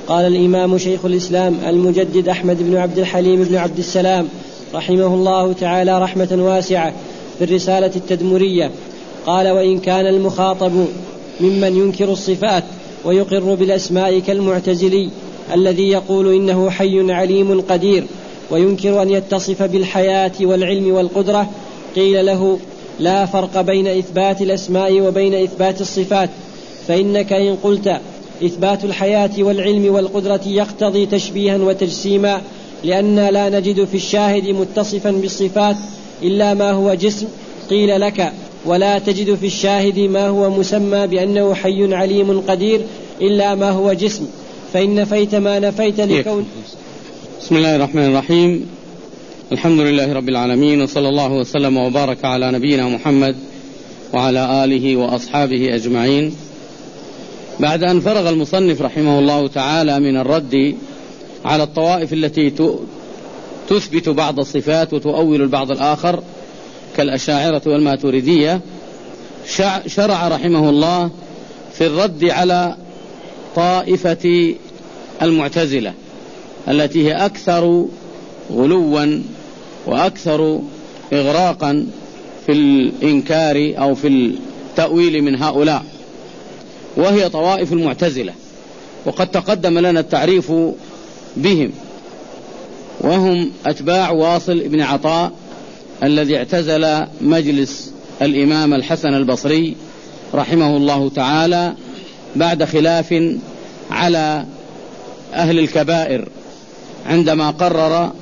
قال الإمام شيخ الإسلام المجدد أحمد بن عبد الحليم بن عبد السلام رحمه الله تعالى رحمة واسعة في الرسالة التدمرية، قال: وإن كان المخاطب ممن ينكر الصفات ويقر بالأسماء كالمعتزلي الذي يقول إنه حي عليم قدير وينكر أن يتصف بالحياة والعلم والقدرة، قيل له: لا فرق بين إثبات الأسماء وبين إثبات الصفات، فإنك إن قلت إثبات الحياة والعلم والقدرة يقتضي تشبيها وتجسيما، لأننا لا نجد في الشاهد متصفا بالصفات إلا ما هو جسم، قيل لك: ولا تجد في الشاهد ما هو مسمى بأنه حي عليم قدير إلا ما هو جسم، فإن نفيت ما نفيت لكون. بسم الله الرحمن الرحيم. الحمد لله رب العالمين، وصلى الله وسلم وبارك على نبينا محمد وعلى آله وأصحابه أجمعين. بعد أن فرغ المصنف رحمه الله تعالى من الرد على الطوائف التي تثبت بعض الصفات وتؤول البعض الآخر كالأشاعرة والماتريدية، شرع رحمه الله في الرد على طائفة المعتزلة التي هي أكثر غلوا وأكثر إغراقا في الإنكار أو في التأويل من هؤلاء، وهي طوائف المعتزلة. وقد تقدم لنا التعريف بهم، وهم أتباع واصل بن عطاء الذي اعتزل مجلس الإمام الحسن البصري رحمه الله تعالى بعد خلاف على أهل الكبائر، عندما قرر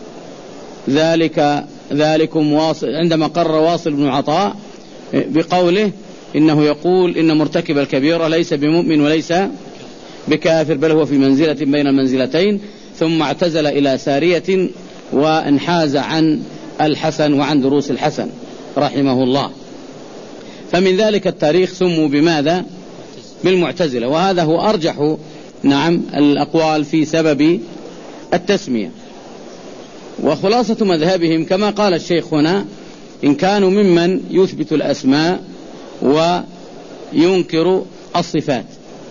عندما قرر واصل بن عطاء بقوله إنه يقول إن مرتكب الكبيرة ليس بمؤمن وليس بكافر، بل هو في منزلة بين المنزلتين، ثم اعتزل إلى سارية وانحاز عن الحسن وعن دروس الحسن رحمه الله. فمن ذلك التاريخ سموا بماذا؟ بالمعتزلة، وهذا هو أرجح الأقوال في سبب التسمية. وخلاصة مذهبهم كما قال الشيخ هنا: إن كانوا ممن يثبت الأسماء وينكر الصفات،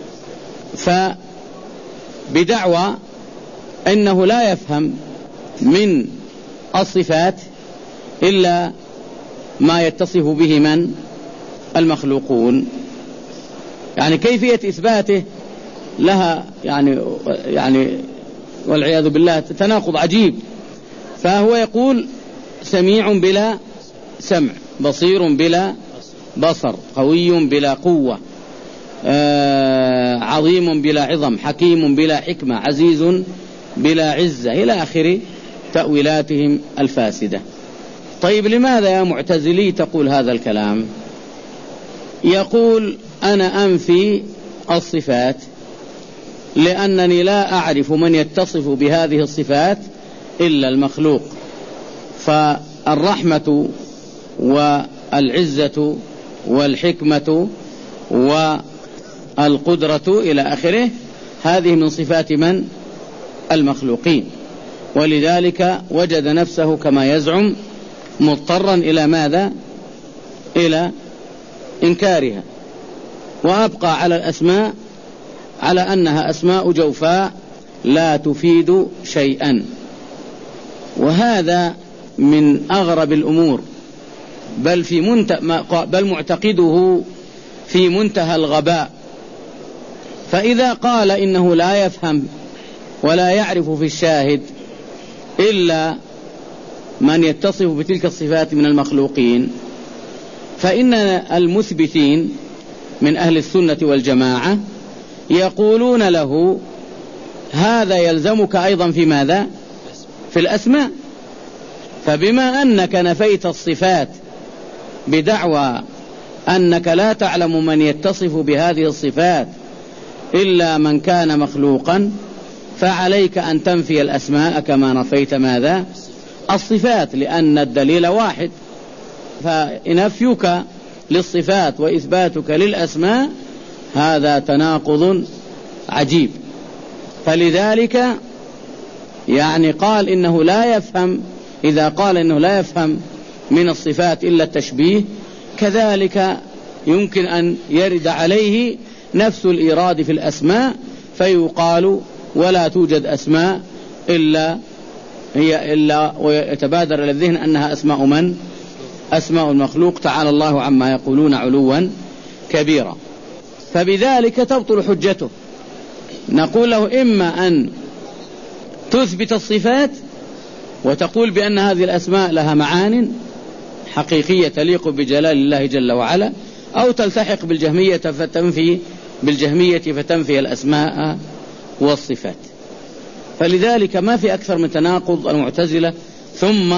فبدعوى أنه لا يفهم من الصفات إلا ما يتصف به من؟ المخلوقون. يعني كيفية إثباته لها يعني والعياذ بالله تناقض عجيب. فهو يقول: سميع بلا سمع، بصير بلا بصر، قوي بلا قوة، عظيم بلا عظم، حكيم بلا حكمة، عزيز بلا عزة، إلى آخر تأويلاتهم الفاسدة. طيب لماذا يا معتزلي تقول هذا الكلام؟ يقول: أنا أنفي الصفات لأنني لا أعرف من يتصف بهذه الصفات إلا المخلوق، فالرحمة والعزة والحكمة والقدرة إلى آخره هذه من صفات من؟ المخلوقين. ولذلك وجد نفسه كما يزعم مضطرا إلى ماذا؟ إلى إنكارها، وأبقى على الأسماء على أنها أسماء جوفاء لا تفيد شيئا. وهذا من أغرب الأمور، بل معتقده في منتهى الغباء. فإذا قال إنه لا يفهم ولا يعرف في الشاهد إلا من يتصف بتلك الصفات من المخلوقين، فإن المثبتين من أهل السنة والجماعة يقولون له: هذا يلزمك أيضا في ماذا؟ في الأسماء. فبما أنك نفيت الصفات بدعوى أنك لا تعلم من يتصف بهذه الصفات إلا من كان مخلوقا، فعليك أن تنفي الأسماء كما نفيت ماذا؟ الصفات، لأن الدليل واحد. فنفيك للصفات وإثباتك للأسماء هذا تناقض عجيب. فلذلك قال إنه لا يفهم، إذا قال إنه لا يفهم من الصفات إلا التشبيه، كذلك يمكن أن يرد عليه نفس الإيراد في الأسماء، فيقال ولا توجد أسماء إلا ويتبادر إلى الذهن أنها أسماء من؟ أسماء المخلوق، تعالى الله عما يقولون علوا كبيرا. فبذلك تبطل حجته. نقول له إما أن تثبت الصفات وتقول بأن هذه الأسماء لها معان حقيقية تليق بجلال الله جل وعلا، أو تلتحق بالجهمية فتنفي الأسماء والصفات. فلذلك ما في أكثر من تناقض المعتزلة، ثم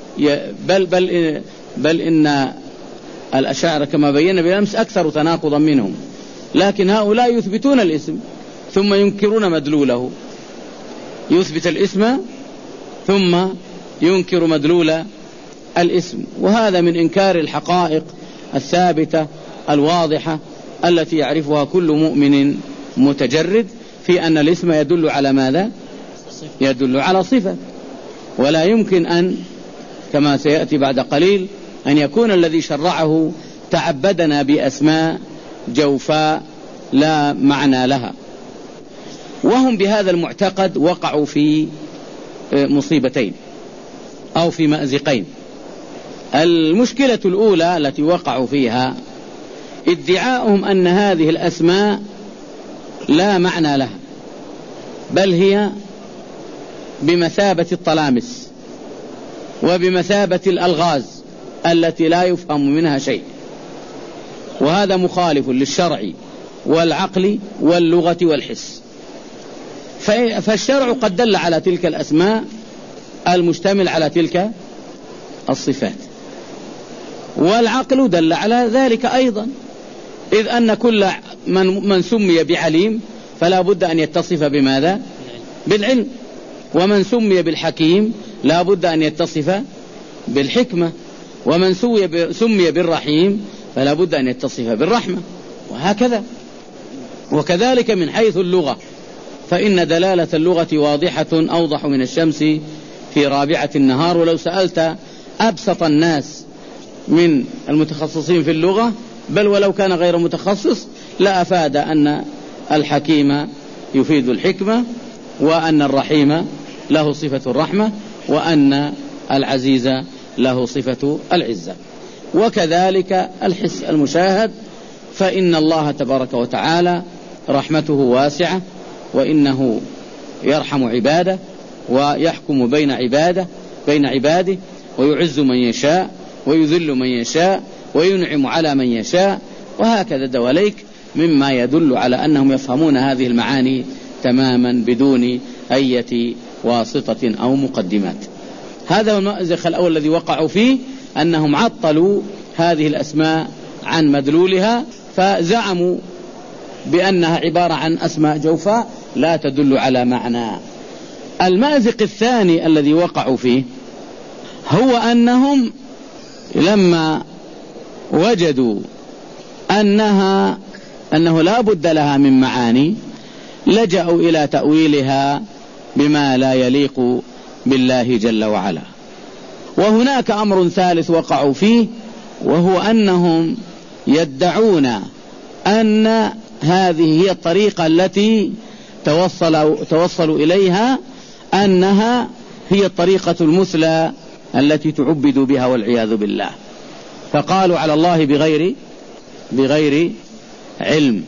بل إن الأشاعرة كما بينا بالأمس أكثر تناقضا منهم، لكن هؤلاء يثبتون الاسم ثم ينكرون مدلوله، يثبت الاسم ثم ينكر مدلول الاسم، وهذا من إنكار الحقائق الثابتة الواضحة التي يعرفها كل مؤمن متجرد، في أن الاسم يدل على ماذا؟ يدل على صفة، ولا يمكن أن كما سيأتي بعد قليل أن يكون الذي شرعه تعبدنا بأسماء جوفاء لا معنى لها. وهم بهذا المعتقد وقعوا في مصيبتين أو في مأزقين. المشكلة الأولى التي وقعوا فيها ادعاؤهم أن هذه الأسماء لا معنى لها، بل هي بمثابة الطلامس وبمثابة الألغاز التي لا يفهم منها شيء، وهذا مخالف للشرع والعقل واللغة والحس. فالشرع قد دل على تلك الأسماء المشتمل على تلك الصفات، والعقل دل على ذلك أيضا، إذ أن كل من سمي بعليم فلا بد أن يتصف بماذا؟ بالعلم، ومن سمي بالحكيم لا بد أن يتصف بالحكمة، ومن سمي بالرحيم فلا بد أن يتصف بالرحمة، وهكذا. وكذلك من حيث اللغة، فإن دلالة اللغة واضحة أوضح من الشمس في رابعة النهار، ولو سألت أبسط الناس من المتخصصين في اللغة بل ولو كان غير متخصص لا أفاد أن الحكيم يفيد الحكمة، وأن الرحيم له صفة الرحمة، وأن العزيز له صفة العزة. وكذلك الحس المشاهد، فإن الله تبارك وتعالى رحمته واسعة، وإنه يرحم عباده ويحكم بين عباده ويعز من يشاء ويذل من يشاء وينعم على من يشاء، وهكذا دواليك مما يدل على أنهم يفهمون هذه المعاني تماما بدون أي واسطة أو مقدمات. هذا هو المأزق الأول الذي وقعوا فيه، أنهم عطلوا هذه الأسماء عن مدلولها، فزعموا بأنها عبارة عن أسماء جوفاء لا تدل على معنى. المأزق الثاني الذي وقعوا فيه هو أنهم لما وجدوا أنه لا بد لها من معاني لجأوا إلى تأويلها بما لا يليق بالله جل وعلا. وهناك أمر ثالث وقعوا فيه، وهو أنهم يدعون أن هذه هي الطريقة التي توصلوا إليها، أنها هي الطريقة المثلى التي تعبد بها والعياذ بالله، فقالوا على الله بغير علم،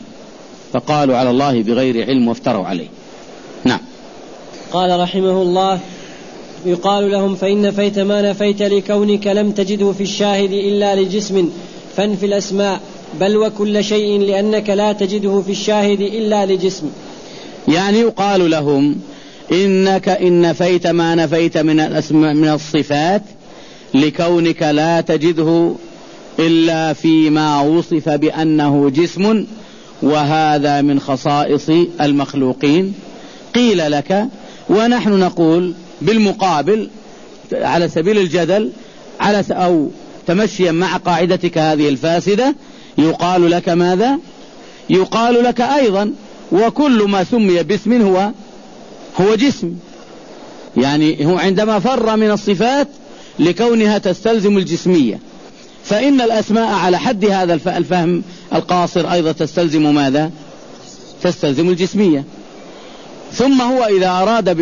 وافتروا عليه. نعم. قال رحمه الله: يقال لهم: فإن نفيت ما نفيت لكونك لم تجده في الشاهد إلا لجسم فانفي الأسماء، بل وكل شيء لأنك لا تجده في الشاهد إلا لجسم. يعني يقال لهم: إنك إن نفيت ما نفيت من الصفات لكونك لا تجده إلا فيما وصف بأنه جسم، وهذا من خصائص المخلوقين. قيل لك، ونحن نقول بالمقابل على سبيل الجدل أو تمشيا مع قاعدتك هذه الفاسدة، يقال لك ماذا؟ يقال لك أيضا: وكل ما سمي باسم هو جسم. يعني هو عندما فر من الصفات لكونها تستلزم الجسمية، فإن الأسماء على حد هذا الفهم القاصر أيضا تستلزم ماذا؟ تستلزم الجسمية. ثم هو إذا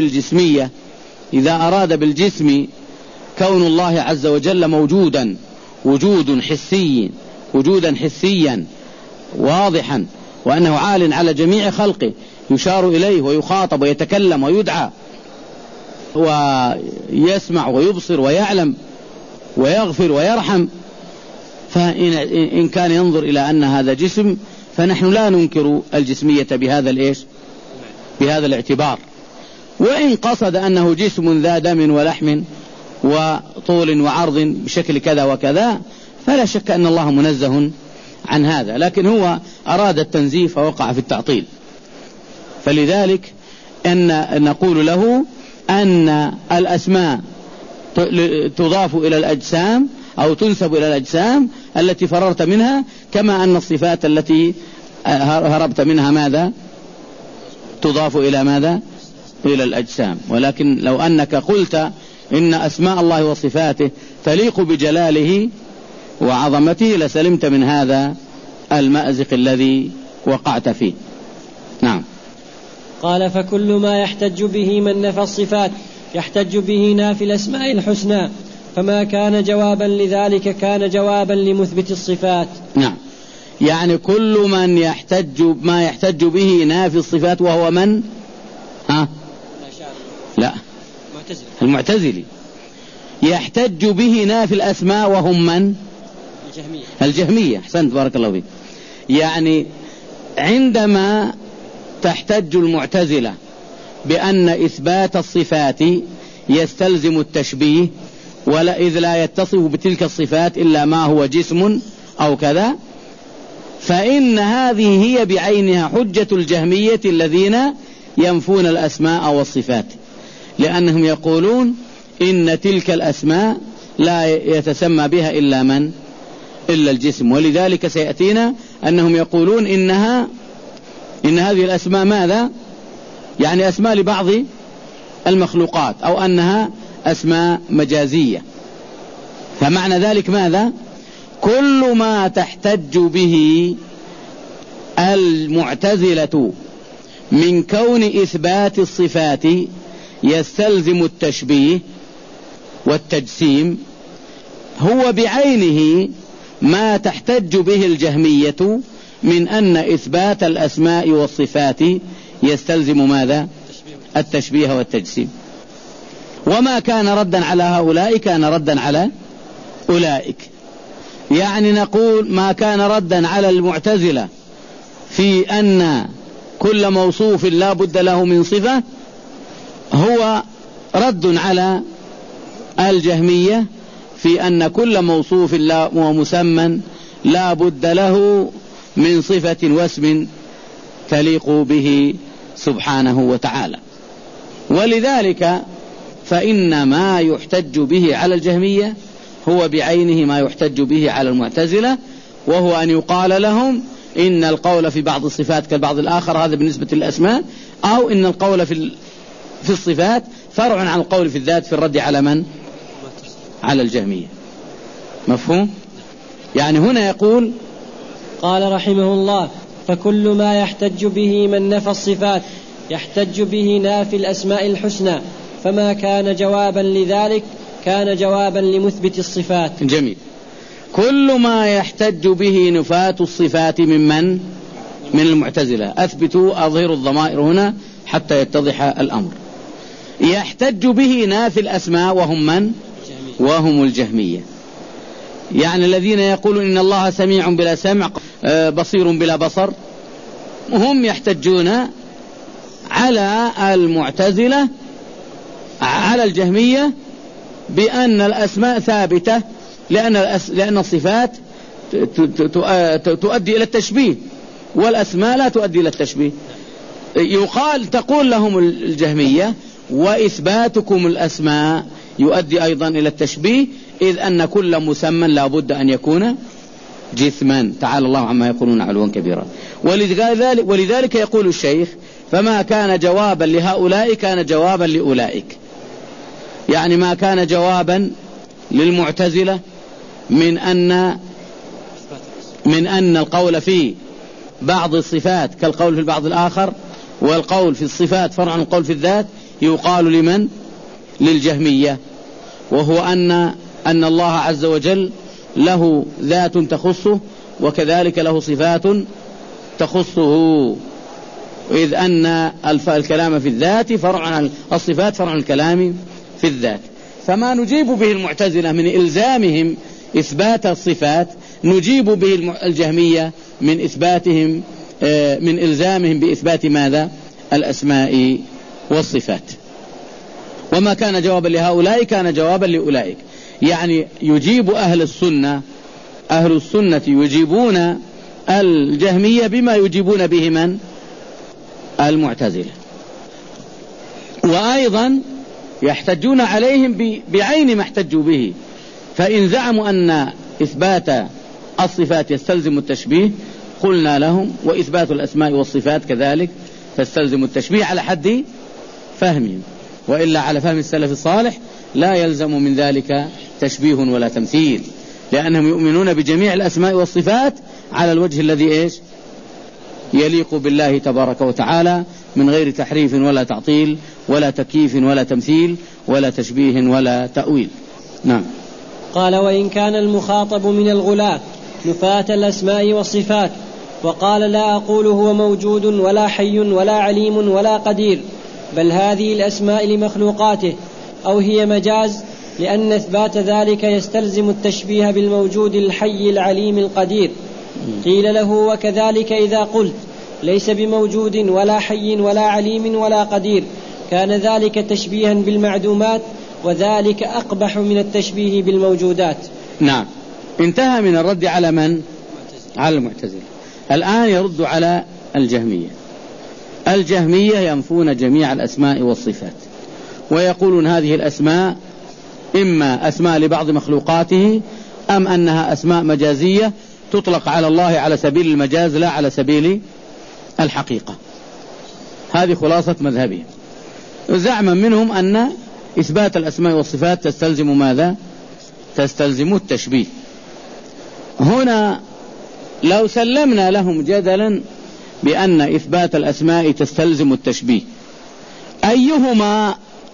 أراد بالجسم كون الله عز وجل موجودا وجودا حسيا واضحا، وأنه عال على جميع خلقه يشار إليه ويخاطب ويتكلم ويدعى ويسمع ويبصر ويعلم ويغفر ويرحم، فإن كان ينظر إلى أن هذا جسم فنحن لا ننكر الجسمية بهذا الاعتبار. وإن قصد أنه جسم ذا دم ولحم وطول وعرض بشكل كذا وكذا فلا شك أن الله منزه عن هذا، لكن هو أراد التنزيه فوقع في التعطيل. فلذلك أن نقول له أن الأسماء تضاف إلى الأجسام أو تنسب إلى الأجسام التي فررت منها، كما أن الصفات التي هربت منها ماذا تضاف إلى ماذا إلى الأجسام. ولكن لو أنك قلت إن أسماء الله وصفاته تليق بجلاله وعظمته لسلمت من هذا المأزق الذي وقعت فيه. نعم. قال فكل ما يحتج به من نفى الصفات يحتج به نافي الأسماء الحسنى، فما كان جوابا لذلك كان جوابا لمثبت الصفات. نعم، يعني كل من ما يحتج به نافي الصفات وهو من لا المعتزلي، يحتج به نافي الأسماء وهم من الجهمية. أحسنت بارك الله فيك. يعني عندما تحتج المعتزلة بأن إثبات الصفات يستلزم التشبيه إذ لا يتصف بتلك الصفات إلا ما هو جسم أو كذا، فإن هذه هي بعينها حجة الجهمية الذين ينفون الأسماء والصفات، لأنهم يقولون إن تلك الأسماء لا يتسمى بها إلا الجسم. ولذلك سيأتينا أنهم يقولون إن هذه الأسماء ماذا؟ يعني أسماء لبعض المخلوقات، أو أنها أسماء مجازية. فمعنى ذلك ماذا؟ كل ما تحتج به المعتزلة من كون إثبات الصفات يستلزم التشبيه والتجسيم هو بعينه ما تحتج به الجهمية من أن إثبات الأسماء والصفات يستلزم ماذا؟ التشبيه والتجسيم. وما كان ردا على هؤلاء كان ردا على أولئك. يعني نقول ما كان ردا على المعتزلة في أن كل موصوف لا بد له من صفة هو رد على الجهمية في أن كل موصوف ومسمى لا بد له من صفة واسم تليق به سبحانه وتعالى. ولذلك فإن ما يحتج به على الجهمية هو بعينه ما يحتج به على المعتزلة، وهو أن يقال لهم إن القول في بعض الصفات كالبعض الآخر، هذا بالنسبة للأسماء، أو إن القول في الصفات فرع عن القول في الذات في الرد على من؟ على الجهمية. مفهوم؟ يعني هنا يقول قال رحمه الله فكل ما يحتج به من نفى الصفات يحتج به نافي الأسماء الحسنى، فما كان جوابا لذلك كان جوابا لمثبت الصفات. جميل. كل ما يحتج به نفاة الصفات من المعتزلة، أثبتوا أظهروا الضمائر هنا حتى يتضح الأمر. يحتج به نافي الأسماء وهم من؟ وهم الجهمية. يعني الذين يقولون إن الله سميع بلا سمع بصير بلا بصر، هم يحتجون على المعتزلة على الجهمية بأن الأسماء ثابتة لأن الصفات تؤدي إلى التشبيه والأسماء لا تؤدي إلى التشبيه. تقول لهم الجهمية وإثباتكم الأسماء يؤدي أيضا إلى التشبيه، إذ أن كل مسمى لا بد أن يكون جسما، تعالى الله عما يقولون علوا كبيرا. ولذلك يقول الشيخ فما كان جوابا لهؤلاء كان جوابا لأولئك. يعني ما كان جوابا للمعتزلة من أن القول في بعض الصفات كالقول في البعض الآخر والقول في الصفات فرع عن القول في الذات يقال لمن؟ للجهمية، وهو أن الله عز وجل له ذات تخصه وكذلك له صفات تخصه، إذ أن الكلام في الذات فرع عن الصفات فرع عن الكلام في الذات. فما نجيب به المعتزلة من إلزامهم إثبات الصفات نجيب به الجهمية من إثباتهم من إلزامهم بإثبات ماذا؟ الأسماء والصفات. وما كان جوابا لهؤلاء كان جوابا لأولئك، يعني يجيب أهل السنة يجيبون الجهمية بما يجيبون به من؟ المعتزلة. وأيضا يحتجون عليهم بعين ما احتجوا به، فإن زعموا أن إثبات الصفات يستلزم التشبيه قلنا لهم وإثبات الأسماء والصفات كذلك تستلزم التشبيه على حد فهمهم، وإلا على فهم السلف الصالح لا يلزم من ذلك تشبيه ولا تمثيل، لأنهم يؤمنون بجميع الأسماء والصفات على الوجه الذي يليق بالله تبارك وتعالى من غير تحريف ولا تعطيل ولا تكييف ولا تمثيل ولا تشبيه ولا تأويل. نعم. قال: وإن كان المخاطب من الغلاة نفاة الأسماء والصفات وقال: لا أقول هو موجود ولا حي ولا عليم ولا قدير، بل هذه الأسماء لمخلوقاته، أو هي مجاز، لأن إثبات ذلك يستلزم التشبيه بالموجود الحي العليم القدير. قيل له: وكذلك إذا قلت ليس بموجود ولا حي ولا عليم ولا قدير كان ذلك تشبيها بالمعدومات، وذلك أقبح من التشبيه بالموجودات. نعم. انتهى من الرد على من؟ على المعتزلة. الآن يرد على الجهمية ينفون جميع الأسماء والصفات ويقولون هذه الأسماء إما أسماء لبعض مخلوقاته أم أنها أسماء مجازية تطلق على الله على سبيل المجاز لا على سبيل الحقيقة. هذه خلاصة مذهبهم. زعما منهم أن إثبات الأسماء والصفات تستلزم ماذا؟ تستلزم التشبيه. هنا لو سلمنا لهم جدلا بأن إثبات الأسماء تستلزم التشبيه، أيهما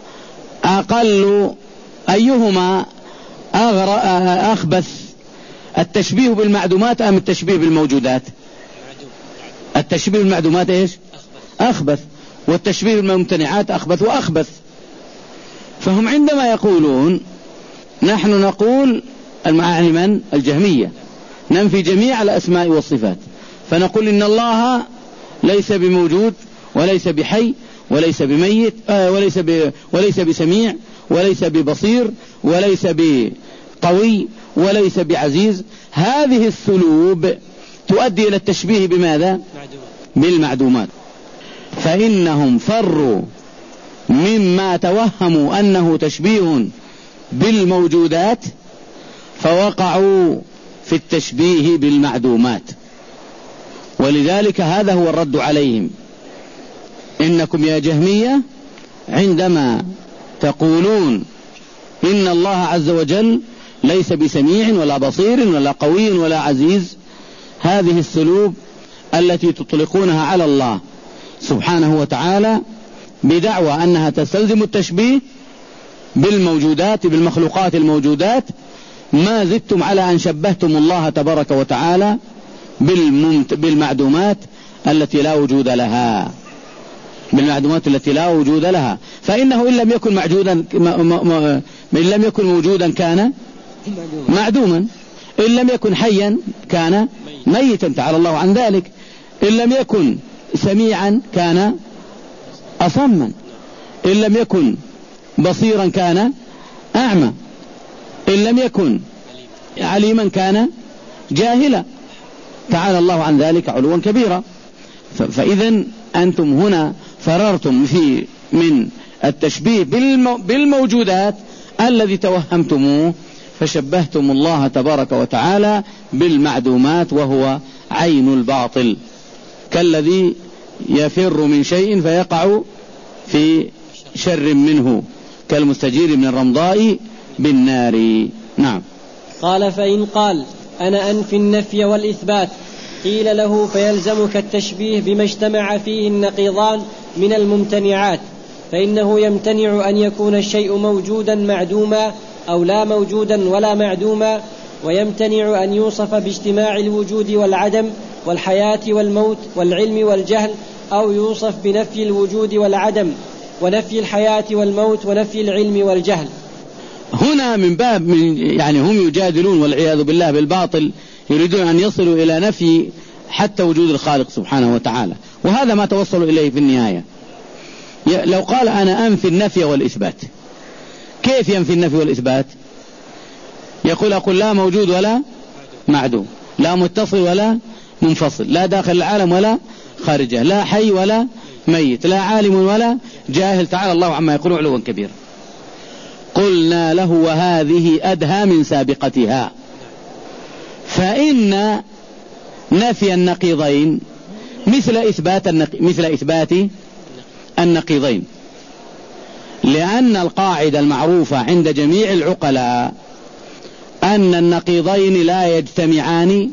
أخبث، التشبيه بالمعدومات أم التشبيه بالموجودات؟ التشبيه بالمعدومات أخبث، والتشبيه بالممتنعات أخبث وأخبث. فهم عندما يقولون نحن نقول من الجهمية ننفي جميع الأسماء والصفات، فنقول إن الله ليس بموجود وليس بحي وليس بميت وليس بسميع وليس ببصير وليس بقوي وليس بعزيز. هذه السلوب تؤدي إلى التشبيه بماذا؟ بالمعدومات. فإنهم فروا مما توهموا أنه تشبيه بالموجودات فوقعوا في التشبيه بالمعدومات، ولذلك هذا هو الرد عليهم. إنكم يا جهمية عندما تقولون إن الله عز وجل ليس بسميع ولا بصير ولا قوي ولا عزيز، هذه السلوب التي تطلقونها على الله سبحانه وتعالى بدعوى أنها تستلزم التشبيه بالموجودات بالمخلوقات الموجودات، ما زدتم على أن شبهتم الله تبارك وتعالى بالمعدومات التي لا وجود لها، فإنه إن لم يكن موجودا كان معدوما، إن لم يكن حيا كان ميتا تعالى الله عن ذلك، إن لم يكن سميعا كان أصما، إن لم يكن بصيرا كان أعمى، إن لم يكن عليما كان جاهلا تعالى الله عن ذلك علوا كبيرا. فإذا أنتم هنا فررتم من التشبيه بالموجودات الذي توهمتموه، فشبهتم الله تبارك وتعالى بالمعدومات وهو عين الباطل، كالذي يفر من شيء فيقع في شر منه، كالمستجير من الرمضاء بالنار. نعم. قال: فإن قال أنا أنفي النفي والإثبات قيل له فيلزمك التشبيه بما اجتمع فيه النقيضان من الممتنعات، فإنه يمتنع أن يكون الشيء موجودا معدوما أو لا موجودا ولا معدوما، ويمتنع أن يوصف باجتماع الوجود والعدم والحياة والموت والعلم والجهل، أو يوصف بنفي الوجود والعدم ونفي الحياة والموت ونفي العلم والجهل. هنا من باب يعني هم يجادلون والعياذ بالله بالباطل، يريدون أن يصلوا إلى نفي حتى وجود الخالق سبحانه وتعالى، وهذا ما توصلوا إليه في النهاية. لو قال أنا أنفي النفي والإثبات، كيف ينفي النفي والإثبات؟ أقول لا موجود ولا معدوم، لا متصل ولا منفصل، لا داخل العالم ولا خارجه، لا حي ولا ميت، لا عالم ولا جاهل، تعالى الله عما يقول علوا كبيرا. قلنا له وهذه أدهى من سابقتها، فإن نفي النقيضين مثل إثبات النقيضين، لأن القاعدة المعروفة عند جميع العقلاء أن النقيضين لا يجتمعان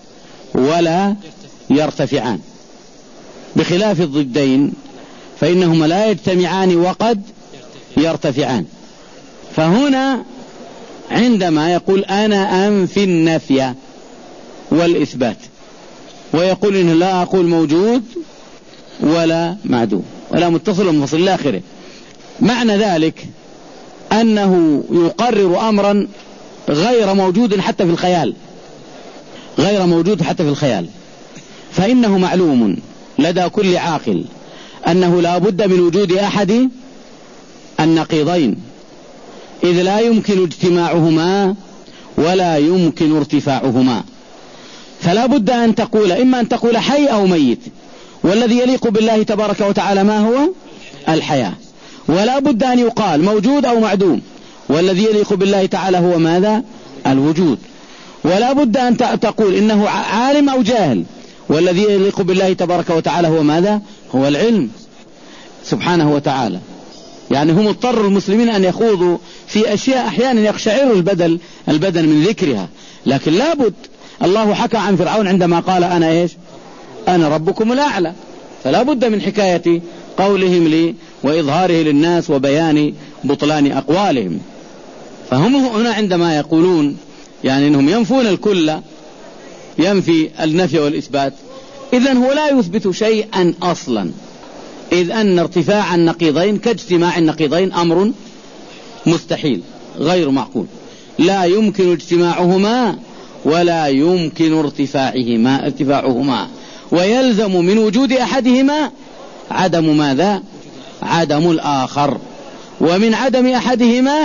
ولا يرتفعان، بخلاف الضدين فإنهما لا يجتمعان وقد يرتفعان. فهنا عندما يقول أنا أنفي النفي والإثبات، ويقول إنه لا أقول موجود ولا معدوم ولا متصل ومنفصل إلى آخره، معنى ذلك أنه يقرر أمرا غير موجود حتى في الخيال، غير موجود حتى في الخيال. فإنه معلوم لدى كل عاقل أنه لا بد من وجود أحد النقيضين، إذ لا يمكن اجتماعهما ولا يمكن ارتفاعهما. فلا بد أن تقول إما أن تقول حي أو ميت، والذي يليق بالله تبارك وتعالى ما هو؟ الحياة. ولا بد أن يقال موجود أو معدوم، والذي يليق بالله تعالى هو ماذا؟ الوجود. ولا بد أن تقول إنه عالم أو جاهل، والذي يليق بالله تبارك وتعالى هو ماذا؟ هو العلم سبحانه وتعالى. يعني هم اضطروا المسلمين أن يخوضوا في أشياء أحيانا يقشعر البدن من ذكرها، لكن لا بد. الله حكى عن فرعون عندما قال أنا إيش؟ أنا ربكم الأعلى، فلا بد من حكاية قولهم لي وإظهاره للناس وبيان بطلان أقوالهم. فهم هنا عندما يقولون يعني أنهم ينفون الكل، ينفي النفي والإثبات، إذن هو لا يثبت شيئا أصلا، إذ أن ارتفاع النقيضين كاجتماع النقيضين أمر مستحيل غير معقول، لا يمكن اجتماعهما ولا يمكن ارتفاعهما، ويلزم من وجود أحدهما عدم ماذا؟ عدم الآخر، ومن عدم أحدهما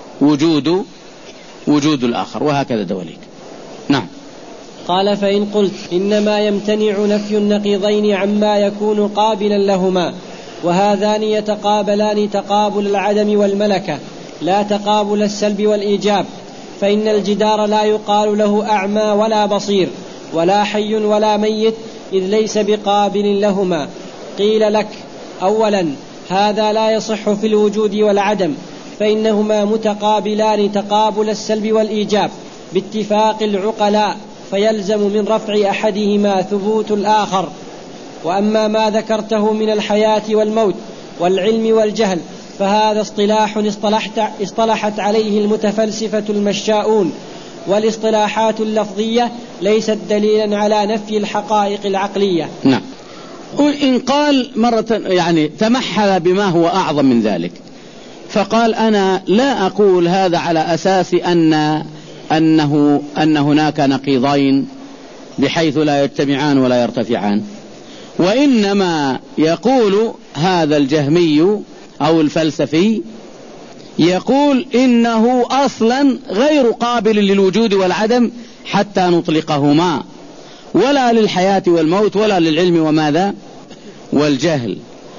وجود الآخر، وهكذا دواليك. نعم. قال فإن قلت إنما يمتنع نفي النقيضين عما يكون قابلا لهما، وهذان يتقابلان تقابل العدم والملكة لا تقابل السلب والإيجاب، فإن الجدار لا يقال له أعمى ولا بصير ولا حي ولا ميت، إذ ليس بقابل لهما. قيل لك أولا هذا لا يصح في الوجود والعدم، فإنهما متقابلان تقابل السلب والإيجاب باتفاق العقلاء، فيلزم من رفع أحدهما ثبوت الآخر. وأما ما ذكرته من الحياة والموت والعلم والجهل فهذا اصطلاح اصطلحت عليه المتفلسفة المشاؤون، والاصطلاحات اللفظية ليست دليلا على نفي الحقائق العقلية. نعم. وإن قال مرة يعني تمحل بما هو أعظم من ذلك، فقال أنا لا أقول هذا على أساس أن هناك نقيضين بحيث لا يجتمعان ولا يرتفعان، وإنما يقول هذا الجهمي أو الفلسفي يقول إنه أصلا غير قابل للوجود والعدم حتى نطلقهما، ولا للحياة والموت ولا للعلم وماذا والجهل،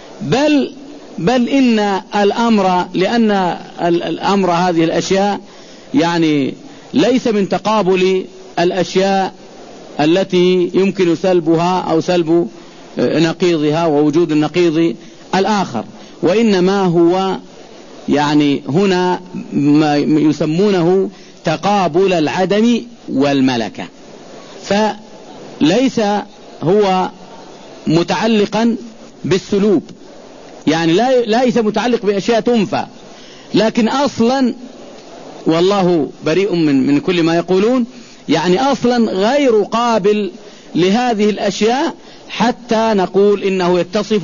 بل إن الأمر، لأن الأمر هذه الأشياء يعني ليس من تقابل الأشياء التي يمكن سلبها أو سلب نقيضها ووجود النقيض الآخر، وإنما هو يعني هنا ما يسمونه تقابل العدم والملكة. ليس هو متعلقا بالسلوب، يعني ليس متعلق بأشياء تنفى، لكن أصلا والله بريء من كل ما يقولون، يعني أصلا غير قابل لهذه الأشياء حتى نقول إنه يتصف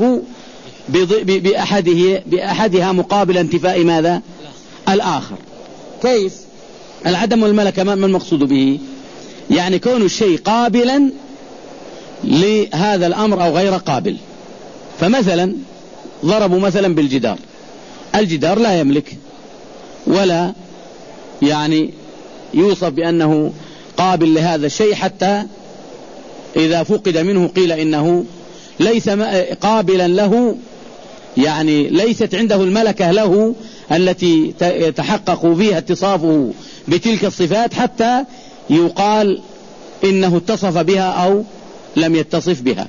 بأحدها مقابل انتفاء ماذا؟ الآخر. كيف؟ العدم والملكة ما المقصود به؟ يعني كون الشيء قابلا لهذا الأمر أو غير قابل. فمثلا ضربوا مثلا بالجدار، الجدار لا يملك ولا يعني يوصف بأنه قابل لهذا الشيء، حتى إذا فقد منه قيل إنه ليس قابلا له، يعني ليست عنده الملكة له التي يتحقق فيها اتصافه بتلك الصفات حتى يقال إنه اتصف بها أو لم يتصف بها.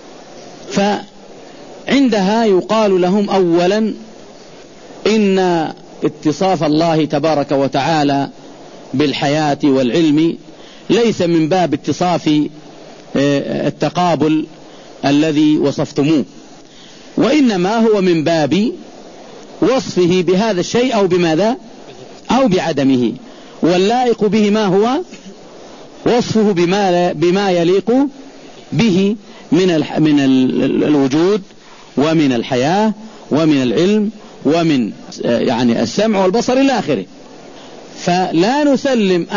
فعندها يقال لهم أولا إن اتصاف الله تبارك وتعالى بالحياة والعلم ليس من باب اتصاف التقابل الذي وصفتموه، وإنما هو من باب وصفه بهذا الشيء أو بماذا؟ أو بعدمه. واللائق به ما هو وصفه بما يليق به من الوجود ومن الحياة ومن العلم ومن يعني السمع والبصر إلى آخره. فلا نسلم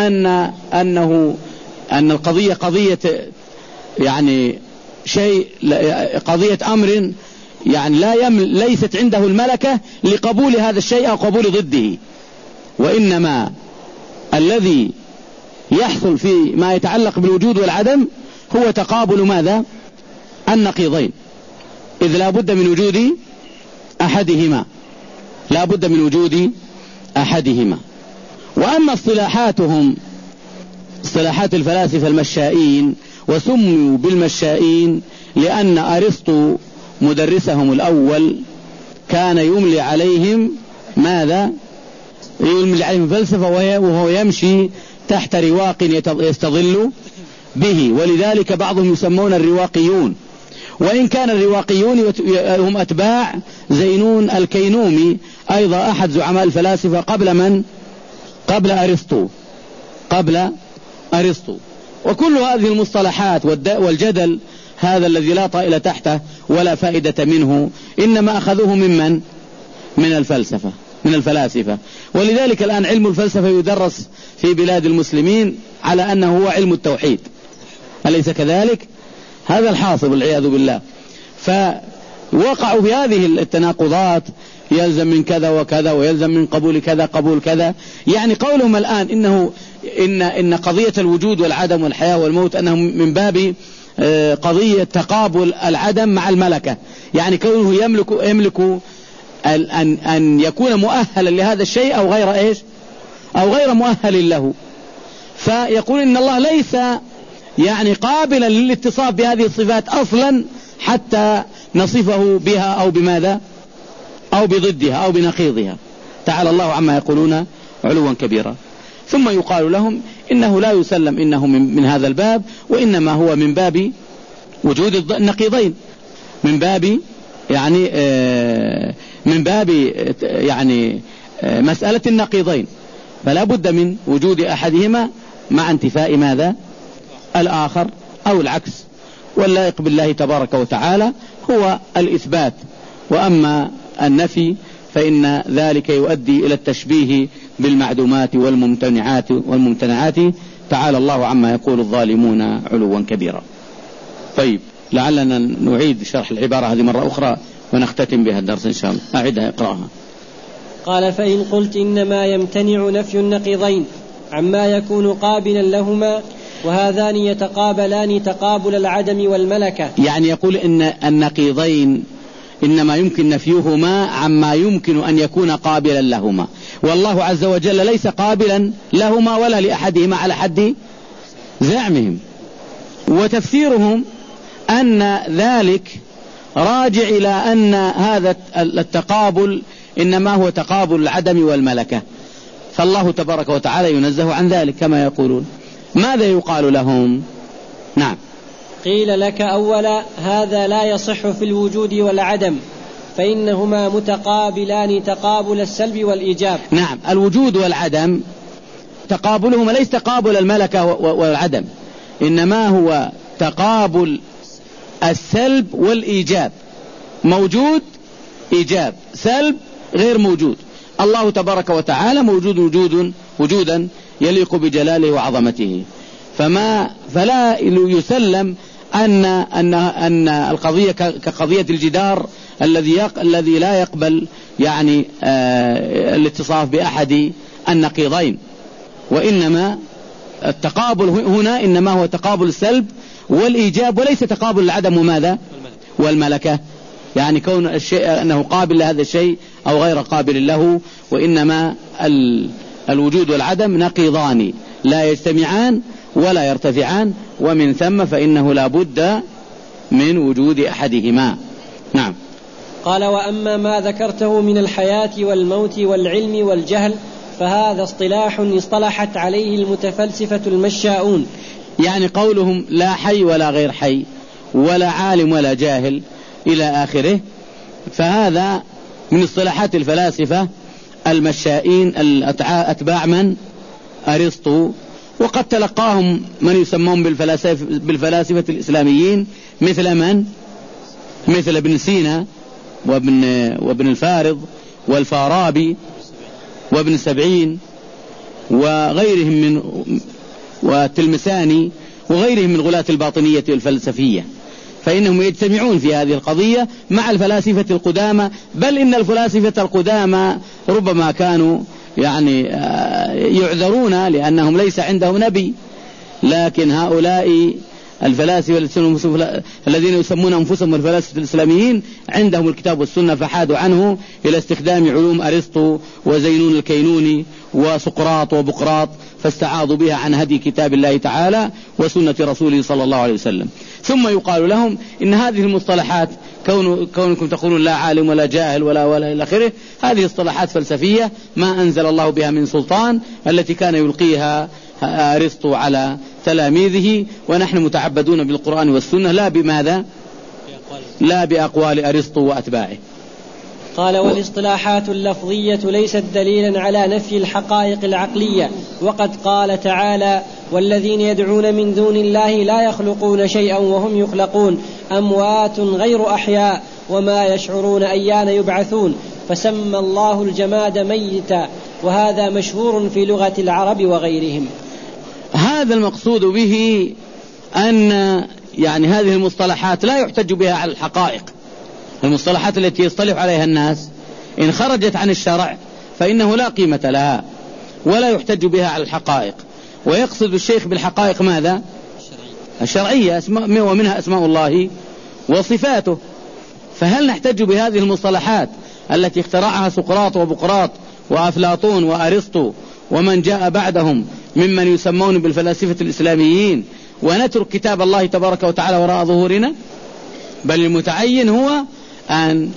أن القضية قضية يعني شيء، قضية أمر يعني ليست عنده الملكة لقبول هذا الشيء أو قبول ضده، وإنما الذي يحصل في ما يتعلق بالوجود والعدم هو تقابل ماذا؟ النقيضين، إذ لا بد من وجود أحدهما، لا بد من وجود أحدهما. وأما اصطلاحاتهم اصطلاحات الفلاسفة المشائين، وسموا بالمشائين لأن أرسطو مدرسهم الأول كان يملي عليهم ماذا؟ يملي عليهم فلسفة وهو يمشي تحت رواق يستظل به، ولذلك بعضهم يسمون الرواقيون، وإن كان الرواقيون هم أتباع زينون الكينومي أيضا أحد زعماء الفلاسفة قبل من؟ قبل أرسطو. وكل هذه المصطلحات والجدل هذا الذي لا طائل تحته ولا فائدة منه إنما أخذوه من الفلاسفة. ولذلك الآن علم الفلسفة يدرس في بلاد المسلمين على أنه هو علم التوحيد، أليس كذلك؟ هذا الحاصل والعياذ بالله. فوقعوا في هذه التناقضات، يلزم من كذا وكذا ويلزم من قبول كذا قبول كذا. يعني قولهم الآن إن قضية الوجود والعدم والحياة والموت أنه من باب قضية تقابل العدم مع الملكة، يعني كونه يملك أن يكون مؤهلا لهذا الشيء أو غير إيش أو غير مؤهل له. فيقول إن الله ليس يعني قابلا للاتصاف بهذه الصفات أصلا حتى نصفه بها أو بماذا أو بضدها أو بنقيضها، تعالى الله عما يقولون علوا كبيرا. ثم يقال لهم إنه لا يسلم إنه من هذا الباب، وإنما هو من باب وجود النقيضين، من باب يعني مسألة النقيضين، فلا بد من وجود أحدهما مع انتفاء ماذا؟ الآخر أو العكس. واللائق بالله تبارك وتعالى هو الإثبات، وأما النفي فإن ذلك يؤدي إلى التشبيه بالمعدومات والممتنعات تعالى الله عما يقول الظالمون علوا كبيرا. طيب، لعلنا نعيد شرح العبارة هذه مرة أخرى ونختتم بها الدرس إن شاء الله. أعدها اقرأها. قال: فإن قلت إنما يمتنع نفي النقيضين عما يكون قابلا لهما، وهذان يتقابلان تقابل العدم والملكة. يعني يقول إن النقيضين إنما يمكن نفيهما عما يمكن أن يكون قابلا لهما، والله عز وجل ليس قابلا لهما ولا لأحدهما على حد زعمهم. وتفسيرهم أن ذلك راجع إلى أن هذا التقابل إنما هو تقابل العدم والملكة، فالله تبارك وتعالى ينزه عن ذلك كما يقولون. ماذا يقال لهم؟ نعم، قيل لك أولا هذا لا يصح في الوجود والعدم، فإنهما متقابلان تقابل السلب والإيجاب. نعم، الوجود والعدم تقابلهما ليس تقابل الملكة والعدم، إنما هو تقابل السلب والإيجاب. موجود إيجاب، سلب غير موجود. الله تبارك وتعالى موجود وجودا يليق بجلاله وعظمته، فلا يسلم أن القضية كقضية الجدار الذي لا يقبل يعني الاتصاف بأحد النقيضين، وإنما التقابل هنا إنما هو تقابل السلب والإيجاب، وليس تقابل العدم وماذا والملكة، يعني كون الشيء أنه قابل لهذا الشيء أو غير قابل له، وإنما الوجود والعدم نقيضان لا يجتمعان ولا يرتفعان، ومن ثم فإنه لا بد من وجود أحدهما. نعم. قال وأما ما ذكرته من الحياة والموت والعلم والجهل فهذا اصطلاح اصطلحت عليه المتفلسفة المشاؤون، يعني قولهم لا حي ولا غير حي ولا عالم ولا جاهل إلى آخره، فهذا من اصطلاحات الفلاسفة المشائين أتباع من؟ أرسطو. وقد تلقاهم من يسمون بالفلاسفة الإسلاميين مثل من؟ مثل ابن سينا وابن الفارض والفارابي وابن سبعين وغيرهم من والتلمساني وغيرهم من غلاة الباطنية والفلسفية، فإنهم يجتمعون في هذه القضية مع الفلاسفة القدامى، بل إن الفلاسفة القدامى ربما كانوا يعني يعذرون لأنهم ليس عندهم نبي، لكن هؤلاء الفلاسفة الذين يسمون أنفسهم الفلاسفة الإسلاميين عندهم الكتاب والسنة، فحادوا عنه إلى استخدام علوم أرسطو وزينون الكينوني وسقراط وبقراط، فاستعاضوا بها عن هدي كتاب الله تعالى وسنة رسوله صلى الله عليه وسلم. ثم يقال لهم إن هذه المصطلحات كونكم تقولون لا عالم ولا جاهل ولا إلى آخره، هذه اصطلاحات فلسفية ما أنزل الله بها من سلطان، التي كان يلقيها أرسطو على تلاميذه، ونحن متعبدون بالقرآن والسنة لا بماذا؟ لا بأقوال أرسطو وأتباعه. قال والاصطلاحات اللفظية ليست دليلا على نفي الحقائق العقلية، وقد قال تعالى والذين يدعون من دون الله لا يخلقون شيئا وهم يخلقون أموات غير أحياء وما يشعرون أيان يبعثون، فسمى الله الجماد ميتا، وهذا مشهور في لغة العرب وغيرهم. هذا المقصود به أن يعني هذه المصطلحات لا يحتج بها على الحقائق. المصطلحات التي يصطلح عليها الناس إن خرجت عن الشرع فإنه لا قيمة لها ولا يحتج بها على الحقائق. ويقصد الشيخ بالحقائق ماذا؟ الشرعية، ومنها أسماء الله وصفاته. فهل نحتج بهذه المصطلحات التي اخترعها سقراط وبقراط وأفلاطون وأرسطو ومن جاء بعدهم ممن يسمون بالفلاسفة الإسلاميين، ونترك كتاب الله تبارك وتعالى وراء ظهورنا؟ بل المتعين هو أن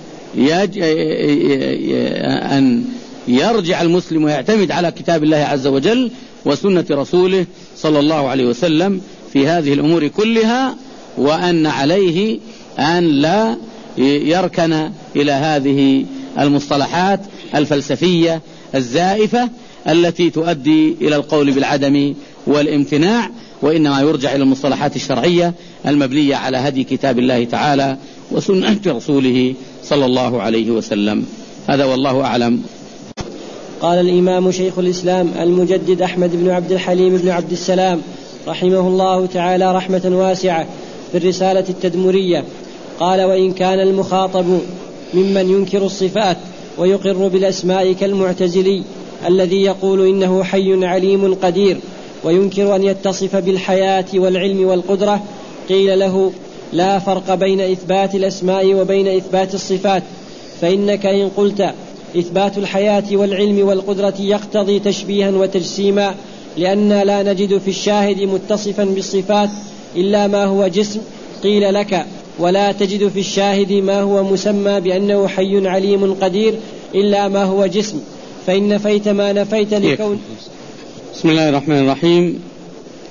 يرجع المسلم ويعتمد على كتاب الله عز وجل وسنة رسوله صلى الله عليه وسلم في هذه الأمور كلها، وأن عليه أن لا يركن إلى هذه المصطلحات الفلسفية الزائفة التي تؤدي إلى القول بالعدم والامتناع، وإنما يرجع إلى المصطلحات الشرعية المبنية على هدي كتاب الله تعالى وسنة رسوله صلى الله عليه وسلم. هذا والله أعلم. قال الإمام شيخ الإسلام المجدد أحمد بن عبد الحليم بن عبد السلام رحمه الله تعالى رحمة واسعة في الرسالة التدمرية، قال وإن كان المخاطب ممن ينكر الصفات ويقر بالأسماء كالمعتزلي الذي يقول إنه حي عليم قدير وينكر أن يتصف بالحياة والعلم والقدرة، قيل له لا فرق بين إثبات الأسماء وبين إثبات الصفات، فإنك إن قلت إثبات الحياة والعلم والقدرة يقتضي تشبيها وتجسيما، لأننا لا نجد في الشاهد متصفا بالصفات إلا ما هو جسم، قيل لك ولا تجد في الشاهد ما هو مسمى بأنه حي عليم قدير إلا ما هو جسم، فإن نفيت ما نفيت لكون. بسم الله الرحمن الرحيم.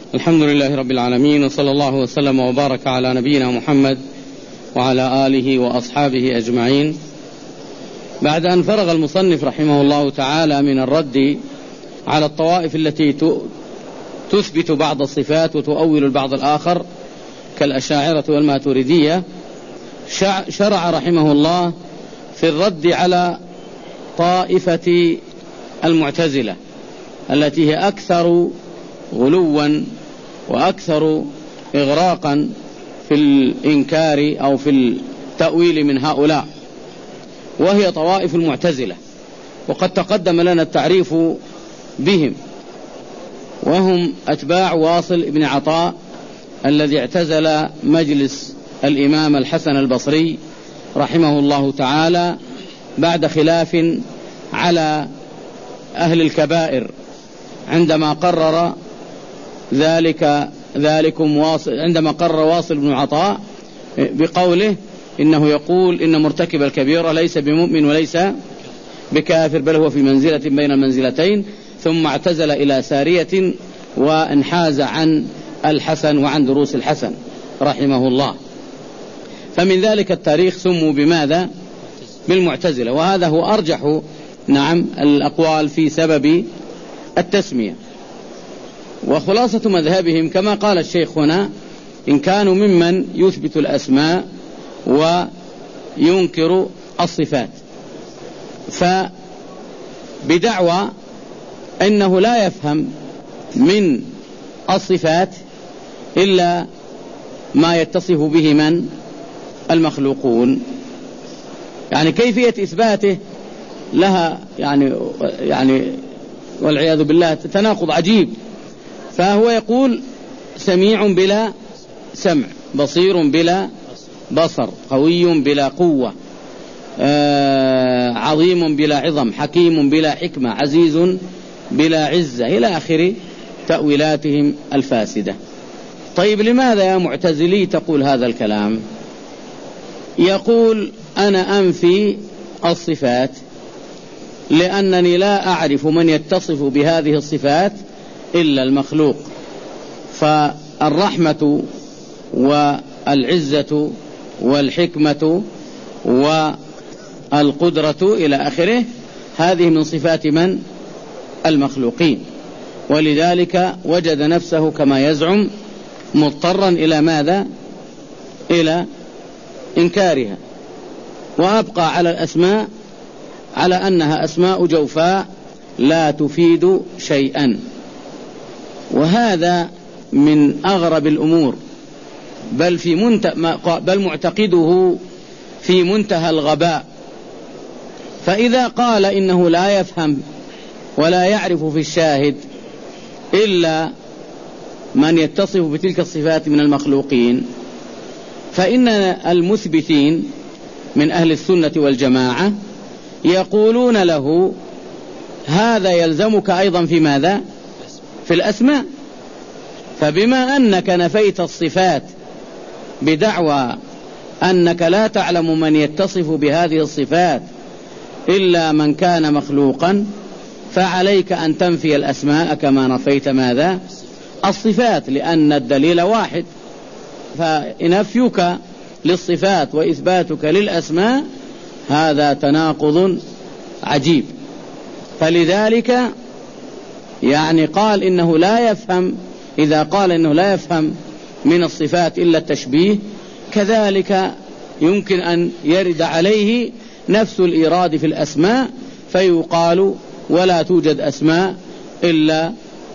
الحمد لله رب العالمين، وصلى الله وسلم وبارك على نبينا محمد وعلى آله وأصحابه أجمعين. بعد أن فرغ المصنف رحمه الله تعالى من الرد على الطوائف التي تثبت بعض الصفات وتؤول البعض الآخر كالأشاعرة والماتريدية، شرع رحمه الله في الرد على طائفة المعتزلة التي هي أكثر غلوا وأكثر إغراقا في الإنكار أو في التأويل من هؤلاء، وهي طوائف المعتزلة. وقد تقدم لنا التعريف بهم، وهم أتباع واصل بن عطاء الذي اعتزل مجلس الإمام الحسن البصري رحمه الله تعالى بعد خلاف على أهل الكبائر، عندما قرر عندما قرر واصل بن عطاء بقوله إنه يقول إن مرتكب الكبيرة ليس بمؤمن وليس بكافر، بل هو في منزلة بين المنزلتين، ثم اعتزل إلى سارية وانحاز عن الحسن وعن دروس الحسن رحمه الله. فمن ذلك التاريخ سموا بماذا؟ بالمعتزلة، وهذا هو أرجح الأقوال في سبب التسمية. وخلاصة مذهبهم كما قال الشيخ هنا: إن كانوا ممن يثبت الأسماء وينكر الصفات، فبدعوى أنه لا يفهم من الصفات إلا ما يتصف به من المخلوقون، يعني كيفية إثباته لها يعني والعياذ بالله تناقض عجيب. فهو يقول: سميع بلا سمع، بصير بلا بصر، قوي بلا قوة، عظيم بلا عظم، حكيم بلا حكمة، عزيز بلا عزة، إلى آخر تأويلاتهم الفاسدة. طيب لماذا يا معتزلي تقول هذا الكلام؟ يقول: أنا أنفي الصفات لأنني لا أعرف من يتصف بهذه الصفات إلا المخلوق، فالرحمة والعزة والحكمة والقدرة إلى آخره هذه من صفات من؟ المخلوقين، ولذلك وجد نفسه كما يزعم مضطرا إلى ماذا؟ إلى إنكارها، وأبقى على الأسماء على أنها أسماء جوفاء لا تفيد شيئا. وهذا من أغرب الأمور، بل معتقده في منتهى الغباء. فإذا قال إنه لا يفهم ولا يعرف في الشاهد إلا من يتصف بتلك الصفات من المخلوقين، فإن المثبتين من أهل السنة والجماعة يقولون له: هذا يلزمك أيضا في ماذا؟ في الأسماء. فبما أنك نفيت الصفات بدعوى أنك لا تعلم من يتصف بهذه الصفات إلا من كان مخلوقا، فعليك أن تنفي الأسماء كما نفيت ماذا؟ الصفات، لأن الدليل واحد. فنفيك للصفات وإثباتك للأسماء هذا تناقض عجيب. فلذلك قال إنه لا يفهم، إذا قال إنه لا يفهم من الصفات إلا التشبيه، كذلك يمكن أن يرد عليه نفس الإيراد في الأسماء، فيقال: ولا توجد أسماء إلا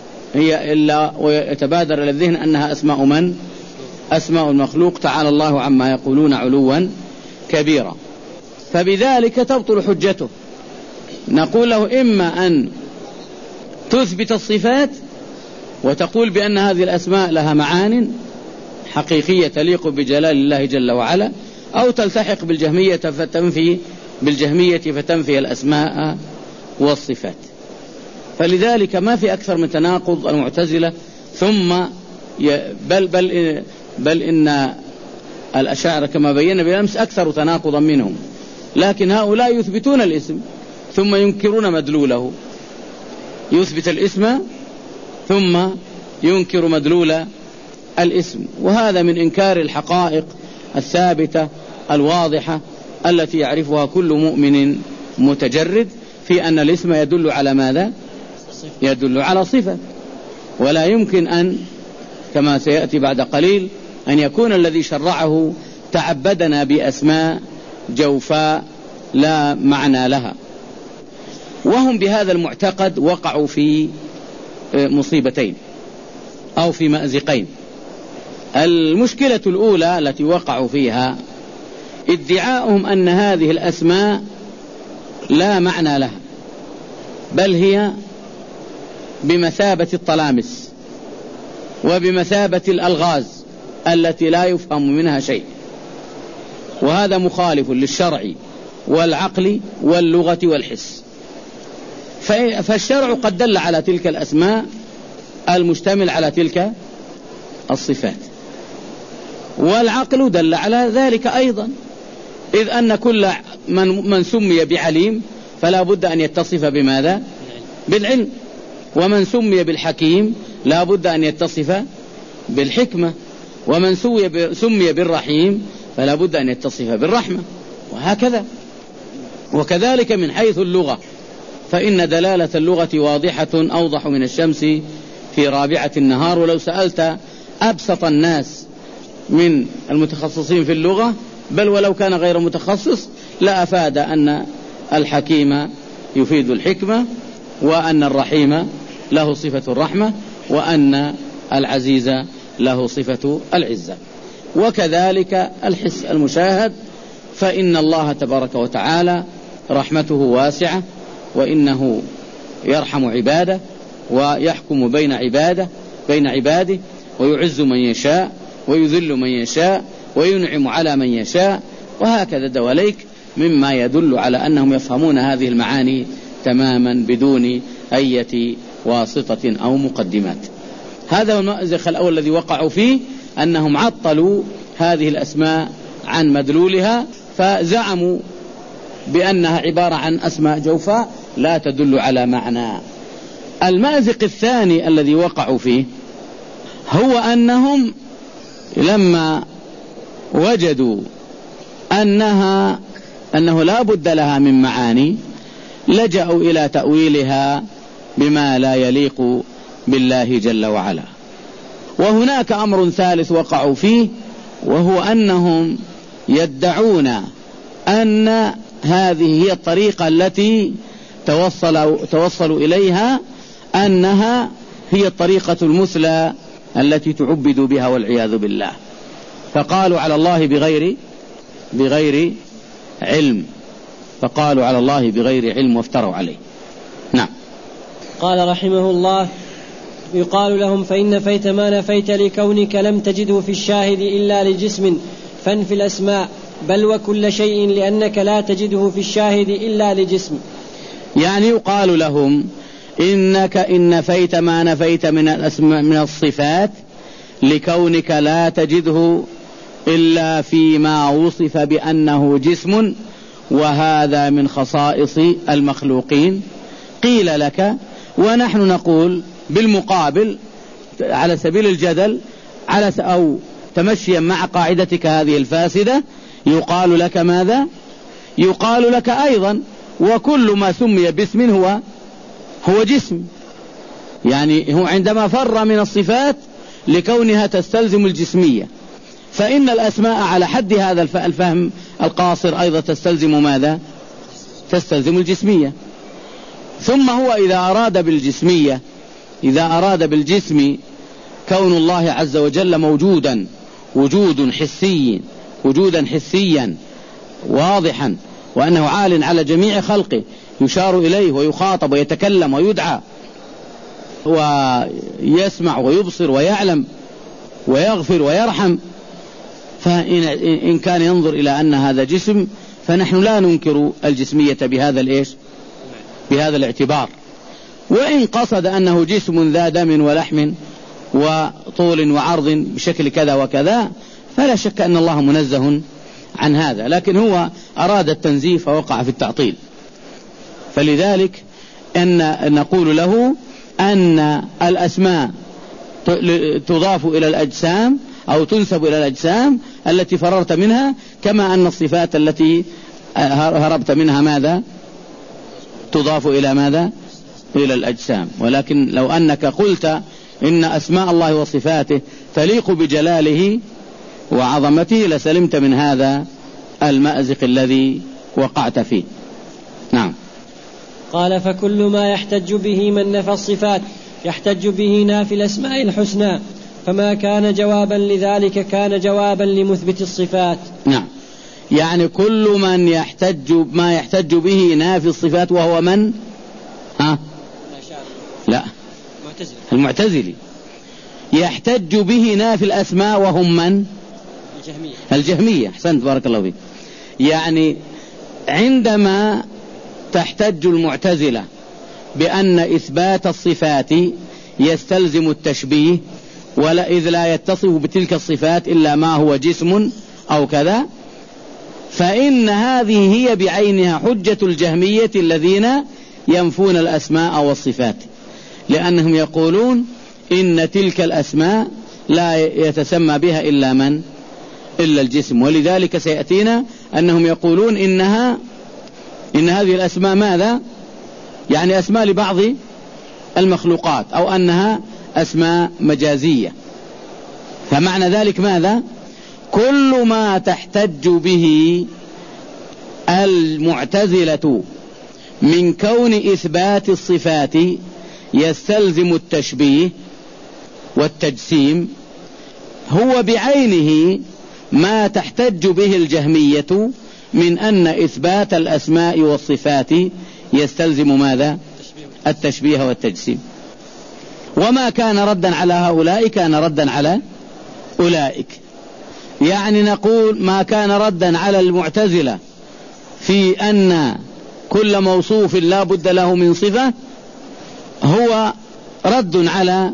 ويتبادر إلى الذهن أنها أسماء من؟ أسماء المخلوق، تعالى الله عما يقولون علوا كبيرا. فبذلك تبطل حجته. نقول له: إما أن تثبت الصفات وتقول بأن هذه الأسماء لها معان حقيقية تليق بجلال الله جل وعلا، أو تلتحق بالجهمية فتنفي الأسماء والصفات. فلذلك ما في أكثر من تناقض المعتزلة. ثم بل إن الأشاعرة كما بينا بالأمس أكثر تناقضا منهم، لكن هؤلاء يثبتون الاسم ثم ينكرون مدلوله، يثبت الاسم ثم ينكر مدلول الاسم، وهذا من إنكار الحقائق الثابتة الواضحة التي يعرفها كل مؤمن متجرد في أن الاسم يدل على ماذا؟ يدل على صفة، ولا يمكن أن كما سيأتي بعد قليل أن يكون الذي شرعه تعبدنا بأسماء جوفاء لا معنى لها. وهم بهذا المعتقد وقعوا في مصيبتين أو في مأزقين. المشكلة الأولى التي وقعوا فيها ادعاؤهم أن هذه الأسماء لا معنى لها، بل هي بمثابة الطلامس وبمثابة الألغاز التي لا يفهم منها شيء، وهذا مخالف للشرع والعقل واللغة والحس. فالشرع قد دل على تلك الأسماء المشتمل على تلك الصفات، والعقل دل على ذلك أيضا، إذ أن كل من سمي بعليم فلا بد أن يتصف بماذا؟ بالعلم، ومن سمي بالحكيم لا بد أن يتصف بالحكمة، ومن سمي بالرحيم فلا بد أن يتصف بالرحمة، وهكذا. وكذلك من حيث اللغة، فإن دلالة اللغة واضحة أوضح من الشمس في رابعة النهار. ولو سألت أبسط الناس من المتخصصين في اللغة، بل ولو كان غير متخصص، لا أفاد أن الحكيم يفيد الحكمة، وأن الرحيم له صفة الرحمة، وأن العزيز له صفة العزة. وكذلك الحس المشاهد، فإن الله تبارك وتعالى رحمته واسعة، وإنه يرحم عباده ويحكم بين عباده ويعز من يشاء ويذل من يشاء وينعم على من يشاء، وهكذا دواليك مما يدل على أنهم يفهمون هذه المعاني تماما بدون أي واسطة أو مقدمات. هذا هو المأزق الأول الذي وقعوا فيه، أنهم عطلوا هذه الأسماء عن مدلولها، فزعموا بأنها عبارة عن أسماء جوفاء لا تدل على معنى. المأزق الثاني الذي وقعوا فيه هو أنهم لما وجدوا أنه لا بد لها من معاني، لجأوا إلى تأويلها بما لا يليق بالله جل وعلا. وهناك أمر ثالث وقعوا فيه، وهو أنهم يدعون أن هذه هي الطريقة التي توصلوا إليها، أنها هي الطريقة المثلى التي تعبد بها والعياذ بالله، فقالوا على الله بغير علم، فقالوا على الله بغير علم وافتروا عليه. نعم. قال رحمه الله: يقال لهم: فإن نفيت ما نفيت لكونك لم تجده في الشاهد إلا لجسم، فانفي الأسماء بل وكل شيء لأنك لا تجده في الشاهد إلا لجسم. يعني يقال لهم: إنك إن نفيت ما نفيت من الصفات لكونك لا تجده إلا فيما وصف بأنه جسم، وهذا من خصائص المخلوقين. قيل لك، ونحن نقول بالمقابل على سبيل الجدل أو تمشيا مع قاعدتك هذه الفاسدة، يقال لك ماذا؟ يقال لك أيضا: وكل ما سمي باسم هو جسم. يعني هو عندما فر من الصفات لكونها تستلزم الجسمية، فإن الأسماء على حد هذا الفهم القاصر أيضا تستلزم ماذا؟ تستلزم الجسمية. ثم هو إذا أراد بالجسم كون الله عز وجل موجودا وجودا حسيا واضحا، وأنه عال على جميع خلقه، يشار إليه ويخاطب ويتكلم ويدعى ويسمع ويبصر ويعلم ويغفر ويرحم، فإن كان ينظر إلى أن هذا جسم، فنحن لا ننكر الجسمية بهذا الاعتبار. وإن قصد أنه جسم ذا دم ولحم وطول وعرض بشكل كذا وكذا، فلا شك أن الله منزه عن هذا، لكن هو أراد التنزيه فوقع في التعطيل. فلذلك أن نقول له أن الأسماء تضاف إلى الأجسام أو تنسب إلى الأجسام التي فررت منها، كما أن الصفات التي هربت منها ماذا؟ تضاف إلى ماذا؟ إلى الأجسام. ولكن لو أنك قلت إن أسماء الله وصفاته تليق بجلاله وعظمته لسلمت من هذا المأزق الذي وقعت فيه. نعم. قال: فكل ما يحتج به من نفى الصفات يحتج به نافي الأسماء الحسنى، فما كان جوابا لذلك كان جوابا لمثبت الصفات. نعم، يعني كل من ما يحتج به نافي الصفات، وهو من؟ لا، المعتزلي. يحتج به نافي الأسماء وهم من؟ الجهمية. أحسنت، بارك الله فيك. يعني عندما تحتج المعتزلة بأن إثبات الصفات يستلزم التشبيه، إذ لا يتصف بتلك الصفات إلا ما هو جسم أو كذا، فإن هذه هي بعينها حجة الجهمية الذين ينفون الأسماء والصفات، لأنهم يقولون إن تلك الأسماء لا يتسمى بها إلا الجسم. ولذلك سيأتينا أنهم يقولون إن هذه الأسماء ماذا؟ يعني أسماء لبعض المخلوقات، أو أنها أسماء مجازية. فمعنى ذلك ماذا؟ كل ما تحتج به المعتزلة من كون إثبات الصفات يستلزم التشبيه والتجسيم هو بعينه ما تحتج به الجهمية من أن إثبات الأسماء والصفات يستلزم ماذا؟ التشبيه والتجسيم. وما كان ردا على هؤلاء كان ردا على أولئك. يعني نقول ما كان ردا على المعتزلة في أن كل موصوف لا بد له من صفة هو رد على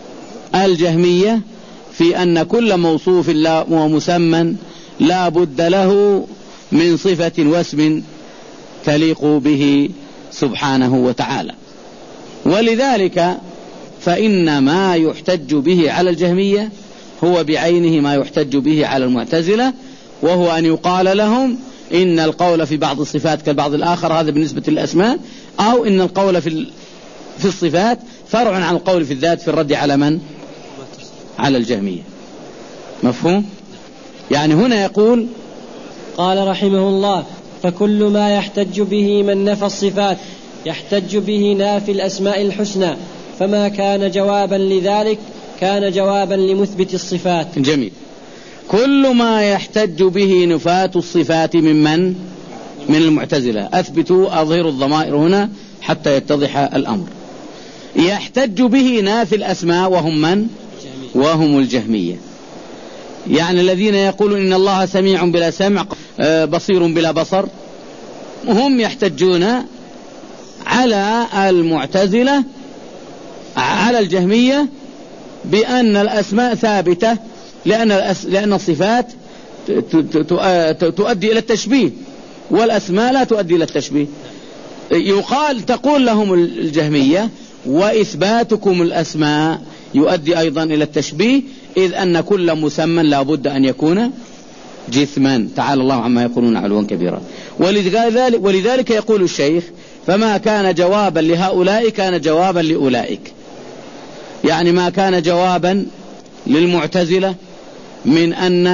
الجهمية في أن كل موصوف ومسمى لا بد له من صفة واسم تليق به سبحانه وتعالى. ولذلك فإن ما يحتج به على الجهمية هو بعينه ما يحتج به على المعتزلة، وهو أن يقال لهم إن القول في بعض الصفات كالبعض الآخر، هذا بالنسبة للأسماء، أو إن القول في الصفات فرع عن القول في الذات، في الرد على من؟ على الجهمية. مفهوم؟ يعني هنا يقول قال رحمه الله: فكل ما يحتج به من نفى الصفات يحتج به نافي الأسماء الحسنى، فما كان جوابا لذلك كان جوابا لمثبت الصفات. جميل. كل ما يحتج به نفاة الصفات من المعتزلة. أثبتوا أظهروا الضمائر هنا حتى يتضح الأمر. يحتج به نافي الأسماء وهم من؟ وهم الجهمية. يعني الذين يقولون إن الله سميع بلا سمع، بصير بلا بصر، هم يحتجون على المعتزلة على الجهمية بأن الأسماء ثابتة، لأن الصفات تؤدي إلى التشبيه والأسماء لا تؤدي إلى التشبيه. تقول لهم الجهمية: وإثباتكم الأسماء يؤدي أيضا إلى التشبيه، إذ أن كل مسمى لا بد أن يكون جسما، تعالى الله عما يقولون علوا كبيرا. ولذلك يقول الشيخ: فما كان جوابا لهؤلاء كان جوابا لأولئك. يعني ما كان جوابا للمعتزلة من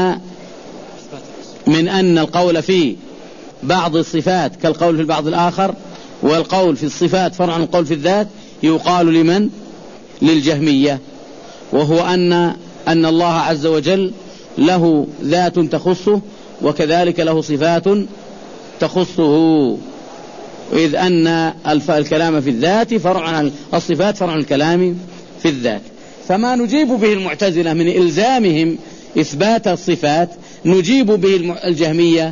أن القول في بعض الصفات كالقول في البعض الآخر، والقول في الصفات فرع عن القول في الذات، يقال لمن؟ للجهمية. وهو أن الله عز وجل له ذات تخصه، وكذلك له صفات تخصه، إذ أن الكلام في الذات فرع عن الصفات فرع عن الكلام في الذات. فما نجيب به المعتزلة من إلزامهم إثبات الصفات نجيب به الجهمية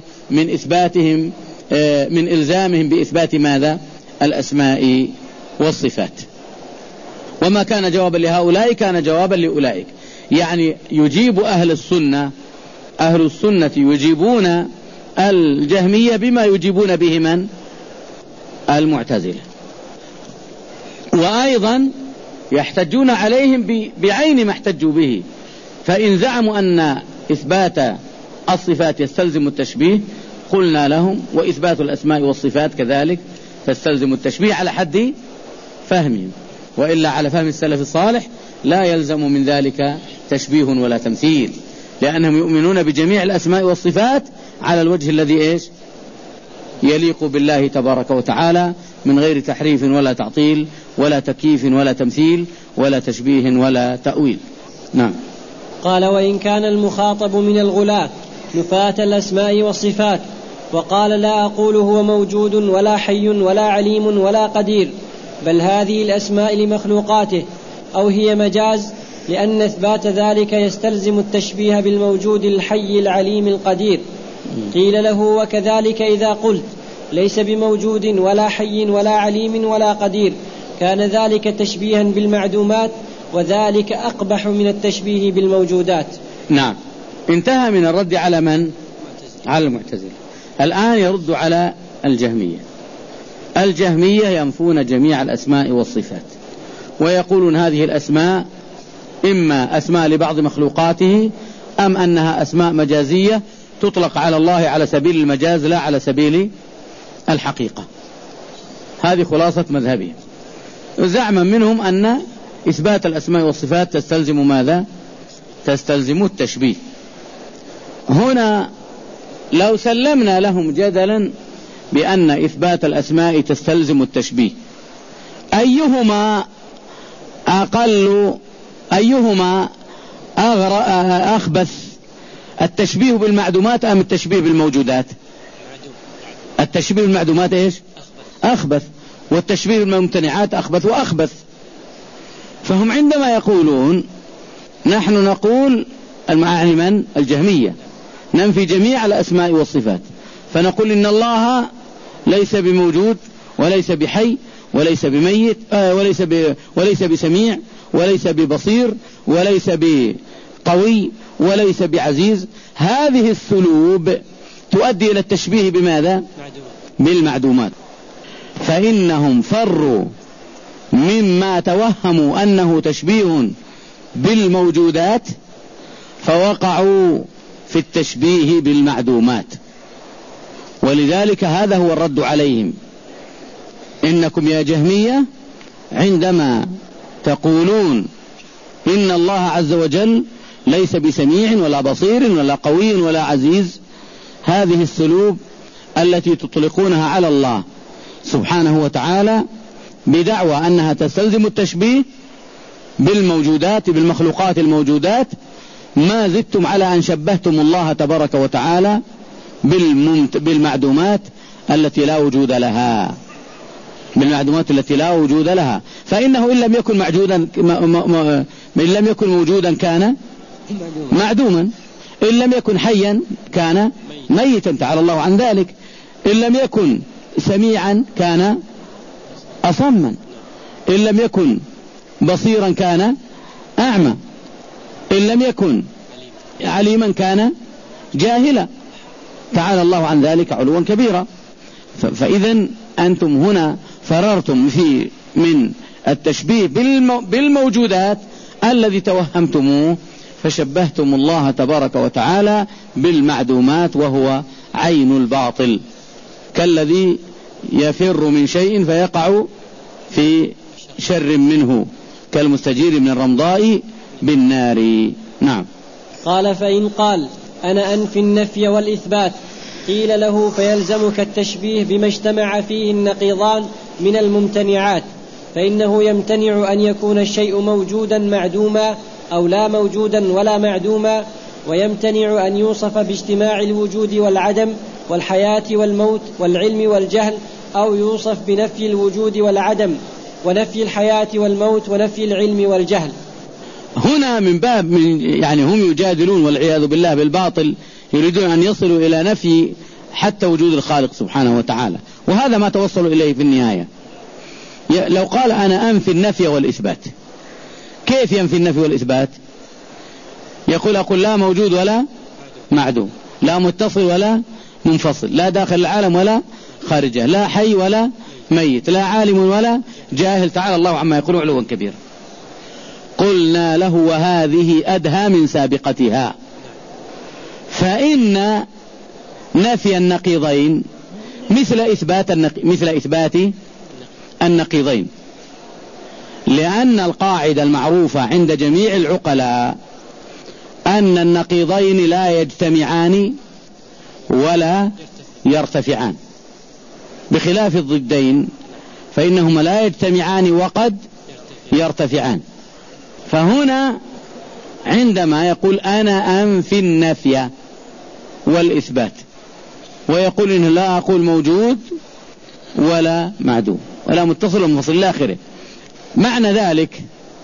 من إلزامهم بإثبات ماذا؟ الأسماء والصفات. وما كان جوابا لهؤلاء كان جوابا لأولئك. يعني يجيب أهل السنة يجيبون الجهمية بما يجيبون به من؟ المعتزلة. وأيضا يحتجون عليهم بعين ما احتجوا به. فإن زعموا أن إثبات الصفات يستلزم التشبيه قلنا لهم وإثبات الأسماء والصفات كذلك تستلزم التشبيه على حد فهمهم، وإلا على فهم السلف الصالح لا يلزم من ذلك تشبيه ولا تمثيل، لأنهم يؤمنون بجميع الأسماء والصفات على الوجه الذي يليق بالله تبارك وتعالى من غير تحريف ولا تعطيل ولا تكييف ولا تمثيل ولا تشبيه ولا تأويل. نعم. قال: وإن كان المخاطب من الغلاة نفاة الأسماء والصفات وقال: لا أقول هو موجود ولا حي ولا عليم ولا قدير، بل هذه الأسماء لمخلوقاته، أو هي مجاز، لأن إثبات ذلك يستلزم التشبيه بالموجود الحي العليم القدير. قيل له: وكذلك إذا قلت ليس بموجود ولا حي ولا عليم ولا قدير كان ذلك تشبيها بالمعدومات، وذلك أقبح من التشبيه بالموجودات. نعم. انتهى من الرد على من؟ على المعتزلة. الآن يرد على الجهمية. الجهمية ينفون جميع الأسماء والصفات ويقولون هذه الأسماء إما أسماء لبعض مخلوقاته أم أنها أسماء مجازية تطلق على الله على سبيل المجاز لا على سبيل الحقيقة. هذه خلاصة مذهبهم. زعما منهم أن إثبات الأسماء والصفات تستلزم ماذا؟ تستلزم التشبيه. هنا لو سلمنا لهم جدلا بأن إثبات الأسماء تستلزم التشبيه، أيهما أقل، أيهما أخبث، التشبيه بالمعدومات أم التشبيه بالموجودات؟ التشبيه بالمعدومات إيش؟ أخبث، والتشبيه بالممتنعات أخبث وأخبث. فهم عندما يقولون نحن نقول من الجهمية ننفي جميع الأسماء والصفات، فنقول إن الله ليس بموجود وليس بحي وليس بميت وليس بسميع وليس ببصير وليس بقوي وليس بعزيز. هذه السلوب تؤدي إلى التشبيه بماذا؟ بالمعدومات. فإنهم فروا مما توهموا أنه تشبيه بالموجودات فوقعوا في التشبيه بالمعدومات، ولذلك هذا هو الرد عليهم. إنكم يا جهمية عندما تقولون إن الله عز وجل ليس بسميع ولا بصير ولا قوي ولا عزيز، هذه السلوب التي تطلقونها على الله سبحانه وتعالى بدعوى أنها تستلزم التشبيه بالموجودات بالمخلوقات الموجودات، ما زدتم على أن شبهتم الله تبارك وتعالى بالمعدومات التي لا وجود لها، بالمعدومات التي لا وجود لها. فإنه إن لم يكن إن لم يكن موجودا كان معدوما، إن لم يكن حيا كان ميتا تعالى الله عن ذلك، إن لم يكن سميعا كان أصما، إن لم يكن بصيرا كان أعمى، إن لم يكن عليما كان جاهلا تعالى الله عن ذلك علوا كبيرا. فإذا أنتم هنا فررتم من التشبيه بالموجودات الذي توهمتموه، فشبهتم الله تبارك وتعالى بالمعدومات وهو عين الباطل، كالذي يفر من شيء فيقع في شر منه، كالمستجير من الرمضاء بالنار. نعم. قال: فإن قال أنا أنفي النفي والإثبات قيل له: فيلزمك التشبيه بما اجتمع فيه النقيضان من الممتنعات، فإنه يمتنع أن يكون الشيء موجودا معدوما أو لا موجودا ولا معدوما، ويمتنع أن يوصف باجتماع الوجود والعدم والحياة والموت والعلم والجهل، أو يوصف بنفي الوجود والعدم ونفي الحياة والموت ونفي العلم والجهل. هنا من باب يعني هم يجادلون والعياذ بالله بالباطل، يريدون أن يصلوا إلى نفي حتى وجود الخالق سبحانه وتعالى، وهذا ما توصلوا إليه في النهاية. لو قال أنا أنفي النفي والإثبات، كيف ينفي النفي والإثبات؟ أقول لا موجود ولا معدوم، لا متصل ولا منفصل، لا داخل العالم ولا خارجه، لا حي ولا ميت، لا عالم ولا جاهل، تعالى الله عما يقولون علوا كبيرا. قلنا له وهذه أدهى من سابقتها. فإن نفي النقيضين مثل إثبات النقيضين، لأن القاعدة المعروفة عند جميع العقلاء أن النقيضين لا يجتمعان ولا يرتفعان، بخلاف الضدين فإنهما لا يجتمعان وقد يرتفعان. فهنا عندما يقول أنا أنفي النفي والإثبات، ويقول إنه لا أقول موجود ولا معدوم ولا متصل ومنفصل إلى آخره، معنى ذلك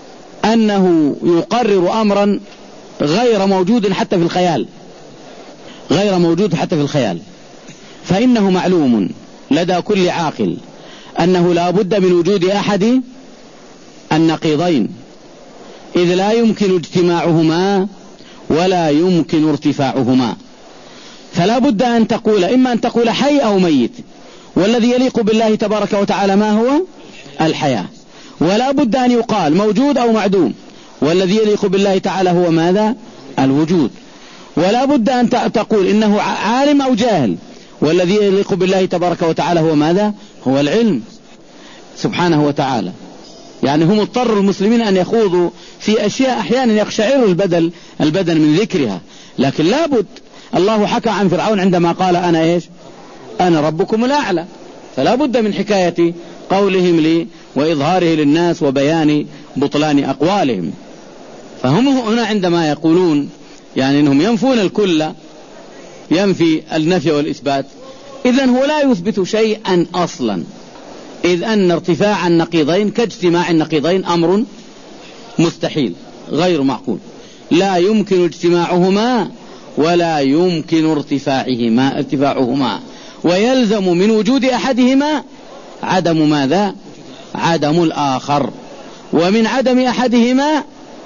أنه يقرر أمرا غير موجود حتى في الخيال، غير موجود حتى في الخيال. فإنه معلوم لدى كل عاقل أنه لا بد من وجود أحد النقيضين، إذ لا يمكن اجتماعهما ولا يمكن ارتفاعهما. فلا بد أن تقول إما أن تقول حي أو ميت، والذي يليق بالله تبارك وتعالى ما هو؟ الحياة. ولا بد أن يقال موجود أو معدوم، والذي يليق بالله تعالى هو ماذا؟ الوجود. ولا بد أن تقول إنه عالم أو جاهل، والذي يليق بالله تبارك وتعالى هو ماذا؟ هو العلم سبحانه وتعالى. يعني هم اضطروا المسلمين أن يخوضوا في أشياء أحيانا يقشعر البدن من ذكرها، لكن لا بد. الله حكى عن فرعون عندما قال أنا إيش؟ أنا ربكم الأعلى، فلا بد من حكاية قولهم لي وإظهاره للناس وبيان بطلان أقوالهم. فهم هنا عندما يقولون يعني أنهم ينفون الكل، ينفي النفي والإثبات، إذن هو لا يثبت شيئا أصلا، إذ أن ارتفاع النقيضين كاجتماع النقيضين أمر مستحيل غير معقول، لا يمكن اجتماعهما ولا يمكن ارتفاعهما، ويلزم من وجود أحدهما عدم ماذا؟ عدم الآخر، ومن عدم أحدهما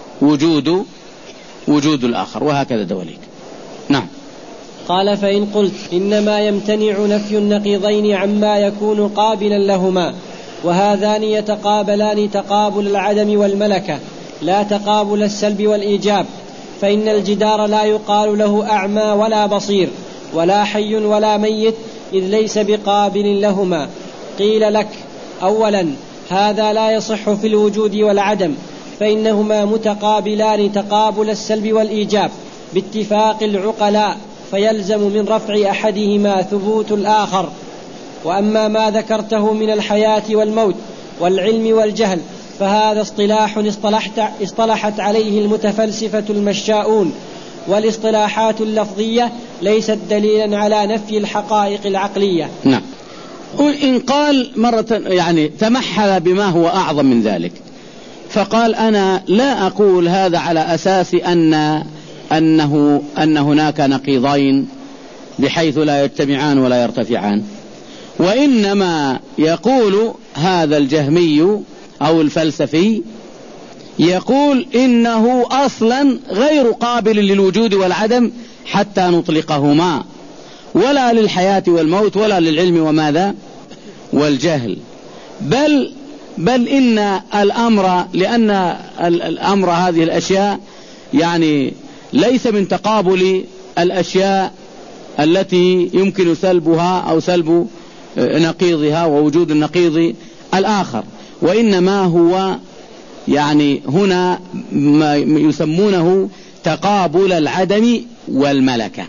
وجود الآخر، وهكذا دواليك. نعم. قال فإن قلت إنما يمتنع نفي النقيضين عما يكون قابلا لهما، وهذان يتقابلان تقابل العدم والملكة لا تقابل السلب والإيجاب، فإن الجدار لا يقال له أعمى ولا بصير ولا حي ولا ميت، إذ ليس بقابل لهما. قيل لك أولا هذا لا يصح في الوجود والعدم، فإنهما متقابلان تقابل السلب والإيجاب باتفاق العقلاء، فيلزم من رفع أحدهما ثبوت الآخر. وأما ما ذكرته من الحياة والموت والعلم والجهل فهذا اصطلاح اصطلحت عليه المتفلسفة المشاؤون، والاصطلاحات اللفظية ليست دليلا على نفي الحقائق العقلية. نعم. وإن قال مرة يعني تمحل بما هو أعظم من ذلك، فقال أنا لا أقول هذا على أساس أن هناك نقيضين بحيث لا يجتمعان ولا يرتفعان، وإنما يقول هذا الجهمي أو الفلسفي يقول إنه أصلا غير قابل للوجود والعدم حتى نطلقهما، ولا للحياة والموت ولا للعلم وماذا والجهل، بل إن الأمر، لأن الأمر هذه الأشياء يعني ليس من تقابل الأشياء التي يمكن سلبها أو سلب نقيضها ووجود النقيض الآخر، وإنما هو يعني هنا ما يسمونه تقابل العدم والملكة،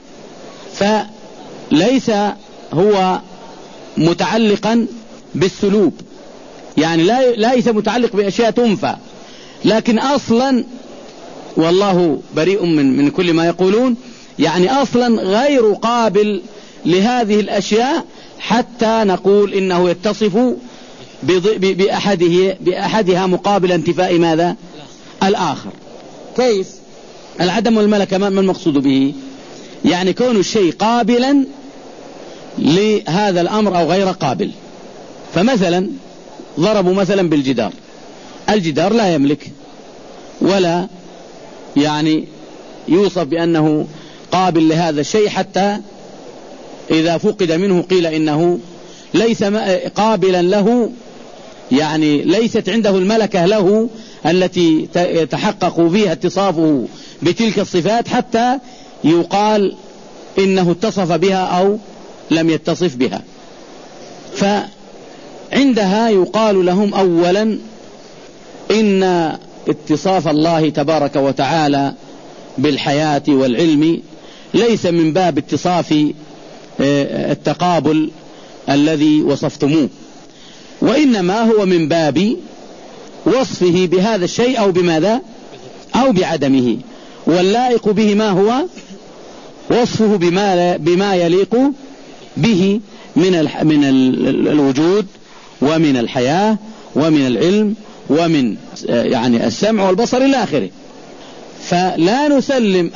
فليس هو متعلقا بالسلوب، يعني ليس متعلق بأشياء تنفى، لكن أصلا والله بريء من كل ما يقولون، يعني أصلا غير قابل لهذه الأشياء حتى نقول إنه يتصف بأحدها مقابل انتفاء ماذا الآخر. كيف العدم والملكة ما المقصود به؟ يعني كون الشيء قابلا لهذا الأمر أو غير قابل. فمثلا ضربوا مثلا بالجدار، الجدار لا يملك ولا يعني يوصف بأنه قابل لهذا الشيء، حتى إذا فقد منه قيل إنه ليس قابلا له، يعني ليست عنده الملكة له التي يتحقق فيها اتصافه بتلك الصفات حتى يقال إنه اتصف بها أو لم يتصف بها. فعندها يقال لهم أولا إن اتصاف الله تبارك وتعالى بالحياة والعلم ليس من باب اتصاف التقابل الذي وصفتموه، وإنما هو من باب وصفه بهذا الشيء أو بماذا أو بعدمه، واللائق به ما هو وصفه بما يليق به من الوجود ومن الحياة ومن العلم ومن يعني السمع والبصر إلى آخره. فلا نسلم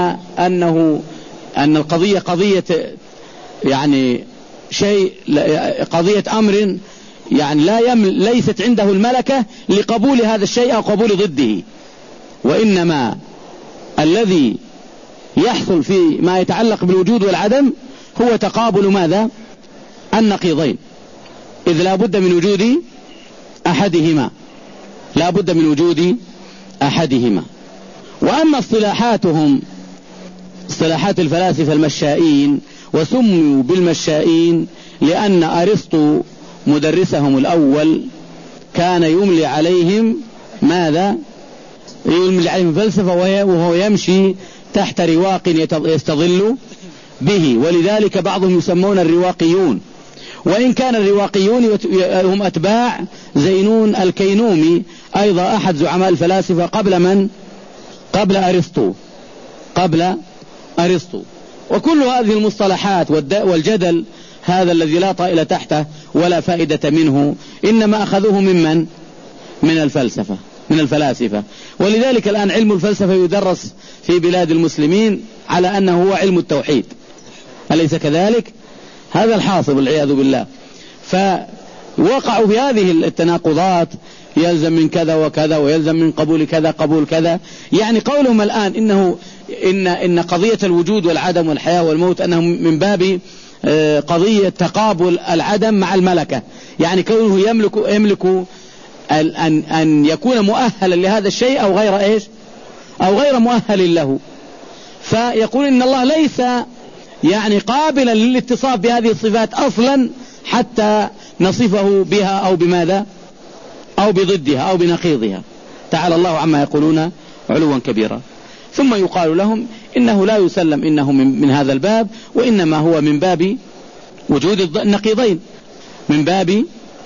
أن القضية قضية يعني شيء، قضية أمر يعني ليست عنده الملكة لقبول هذا الشيء أو قبول ضده، وإنما الذي يحصل في ما يتعلق بالوجود والعدم هو تقابل ماذا؟ النقيضين، إذ لا بد من وجود أحدهما، لا بد من وجود أحدهما. وأما اصطلاحاتهم اصطلاحات الفلاسفة المشائين، وسموا بالمشائين لأن أرسطو مدرسهم الأول كان يملي عليهم ماذا؟ يملي عليهم فلسفة وهو يمشي تحت رواق يستظل به، ولذلك بعضهم يسمون الرواقيون، وإن كان الرواقيون هم أتباع زينون الكينومي أيضا أحد زعماء الفلاسفة قبل من؟ قبل أرسطو. وكل هذه المصطلحات والجدل هذا الذي لا طائل تحته ولا فائدة منه إنما أخذوه ممن؟ من الفلاسفة. ولذلك الآن علم الفلسفة يدرس في بلاد المسلمين على أنه هو علم التوحيد، أليس كذلك؟ هذا الحاصل والعياذ بالله. فوقعوا في هذه التناقضات، يلزم من كذا وكذا ويلزم من قبول كذا قبول كذا. يعني قولهم الآن إن قضية الوجود والعدم والحياة والموت أنه من باب قضية تقابل العدم مع الملكة، يعني كونه يملك أن يكون مؤهلا لهذا الشيء أو غير إيش أو غير مؤهل له. فيقول إن الله ليس يعني قابلا للاتصاف بهذه الصفات أصلا حتى نصفه بها أو بماذا أو بضدها أو بنقيضها. تعالى الله عما يقولون علوا كبيرا. ثم يقال لهم إنه لا يسلم إنه من هذا الباب، وإنما هو من باب وجود النقيضين، من باب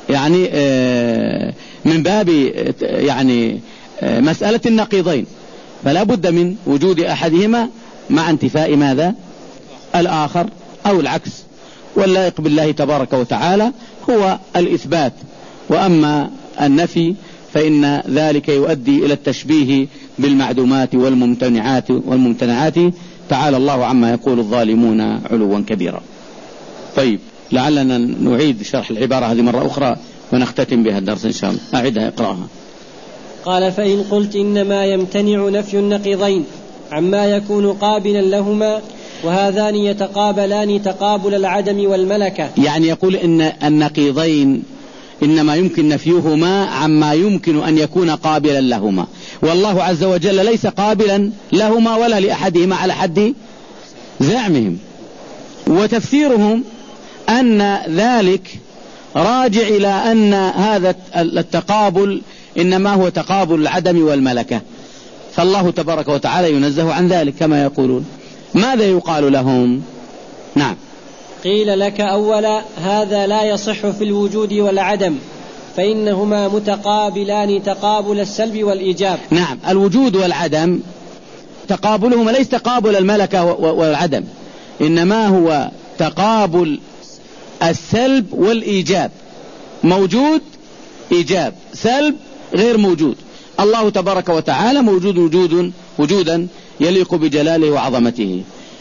يعني مسألة النقيضين، فلا بد من وجود أحدهما مع انتفاء ماذا الآخر أو العكس. واللائق بالله تبارك وتعالى هو الإثبات، وأما النفي فإن ذلك يؤدي إلى التشبيه بالمعدومات والممتنعات. تعالى الله عما يقول الظالمون علوا كبيرا. طيب، لعلنا نعيد شرح العبارة هذه مرة أخرى ونختتم بها الدرس إن شاء الله. أعدها اقرأها. قال: فإن قلت إنما يمتنع نفي النقيضين عما يكون قابلا لهما، وهذان يتقابلان تقابل العدم والملكة. يعني يقول إن النقيضين إنما يمكن نفيهما عما يمكن أن يكون قابلا لهما، والله عز وجل ليس قابلا لهما ولا لأحدهما على حد زعمهم. وتفسيرهم أن ذلك راجع إلى أن هذا التقابل إنما هو تقابل العدم والملكة، فالله تبارك وتعالى ينزه عن ذلك كما يقولون. ماذا يقال لهم؟ نعم. قيل لك أولا: هذا لا يصح في الوجود والعدم، فإنهما متقابلان تقابل السلب والإيجاب. نعم، الوجود والعدم تقابلهما ليس تقابل الملكة والعدم، إنما هو تقابل السلب والإيجاب. موجود إيجاب، سلب غير موجود. الله تبارك وتعالى موجود وجودا يليق بجلاله وعظمته،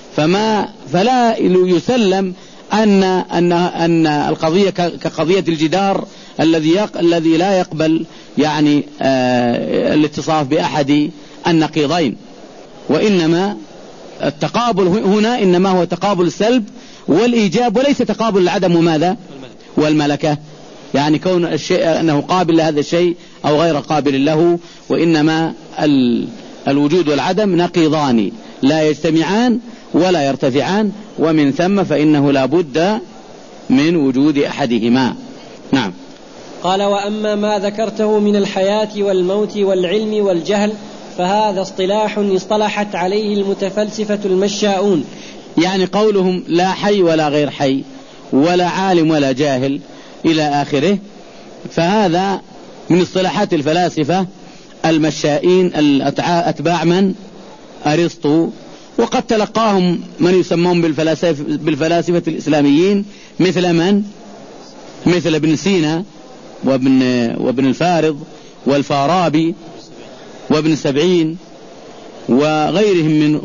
فلا يسلم أن القضية كقضية الجدار الذي لا يقبل يعني الاتصاف بأحد النقيضين، وإنما التقابل هنا إنما هو تقابل السلب والإيجاب وليس تقابل العدم وماذا والملكة. يعني كون الشيء أنه قابل لهذا الشيء أو غير قابل له، وإنما الوجود والعدم نقيضان لا يجتمعان ولا يرتفعان، ومن ثم فإنه لا بد من وجود أحدهما. نعم. قال: وأما ما ذكرته من الحياة والموت والعلم والجهل فهذا اصطلاح اصطلحت عليه المتفلسفة المشاؤون. يعني قولهم لا حي ولا غير حي ولا عالم ولا جاهل إلى آخره، فهذا من اصطلاحات الفلاسفة المشائين أتباع من؟ أرسطو. وقد تلقاهم من يسمون بالفلاسفة الإسلاميين مثل من؟ مثل ابن سينا وابن الفارض والفارابي وابن سبعين وغيرهم من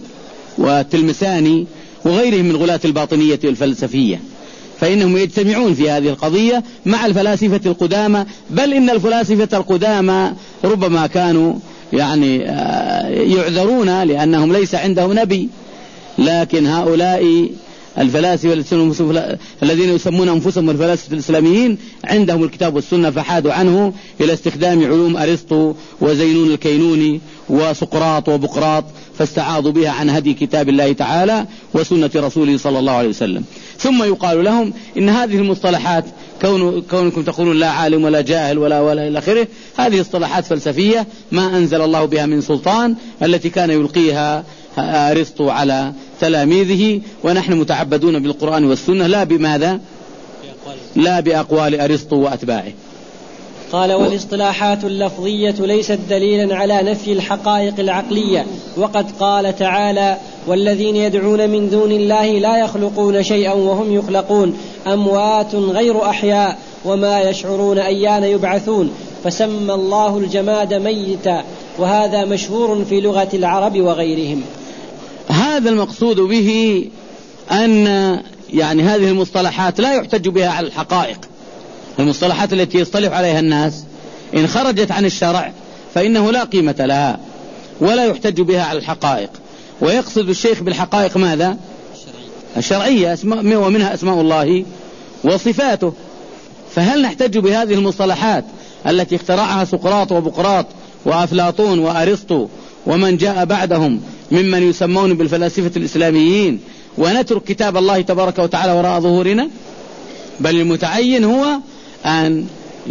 والتلمساني وغيرهم من غلاة الباطنية والفلسفية، فإنهم يجتمعون في هذه القضية مع الفلاسفة القدامى، بل إن الفلاسفة القدامى ربما كانوا يعني يعذرون لأنهم ليس عندهم نبي، لكن هؤلاء الفلاسفة الذين يسمون أنفسهم الفلاسفة الإسلاميين عندهم الكتاب والسنة، فحادوا عنه إلى استخدام علوم أرسطو وزينون الكينوني وسقراط وبقراط، فاستعاضوا بها عن هدي كتاب الله تعالى وسنة رسوله صلى الله عليه وسلم. ثم يقال لهم إن هذه المصطلحات كونكم تقولون لا عالم ولا جاهل ولا إلى آخره، هذه اصطلاحات فلسفية ما أنزل الله بها من سلطان، التي كان يلقيها أرسطو على تلاميذه، ونحن متعبدون بالقرآن والسنة لا بماذا؟ لا بأقوال أرسطو وأتباعه. قال: والاصطلاحات اللفظية ليست دليلا على نفي الحقائق العقلية، وقد قال تعالى: والذين يدعون من دون الله لا يخلقون شيئا وهم يخلقون أموات غير أحياء وما يشعرون أيان يبعثون، فسمى الله الجماد ميتا، وهذا مشهور في لغة العرب وغيرهم. هذا المقصود به أن يعني هذه المصطلحات لا يحتج بها على الحقائق. المصطلحات التي يصطلح عليها الناس إن خرجت عن الشرع فإنه لا قيمة لها ولا يحتج بها على الحقائق. ويقصد الشيخ بالحقائق ماذا؟ الشرعية، ومنها أسماء الله وصفاته. فهل نحتج بهذه المصطلحات التي اخترعها سقراط وبقراط وأفلاطون وأرسطو ومن جاء بعدهم ممن يسمون بالفلاسفة الإسلاميين، ونترك كتاب الله تبارك وتعالى وراء ظهورنا؟ بل المتعين هو أن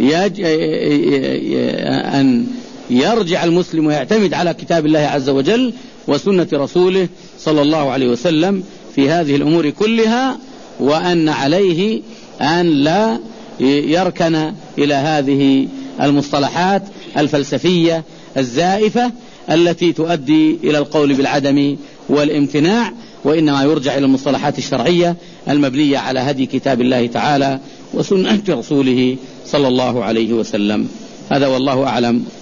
يرجع المسلم ويعتمد على كتاب الله عز وجل وسنة رسوله صلى الله عليه وسلم في هذه الأمور كلها، وأن عليه أن لا يركن إلى هذه المصطلحات الفلسفية الزائفة التي تؤدي إلى القول بالعدم والامتناع، وإنما يرجع إلى المصطلحات الشرعية المبنية على هدي كتاب الله تعالى وسنة رسوله صلى الله عليه وسلم. هذا والله أعلم.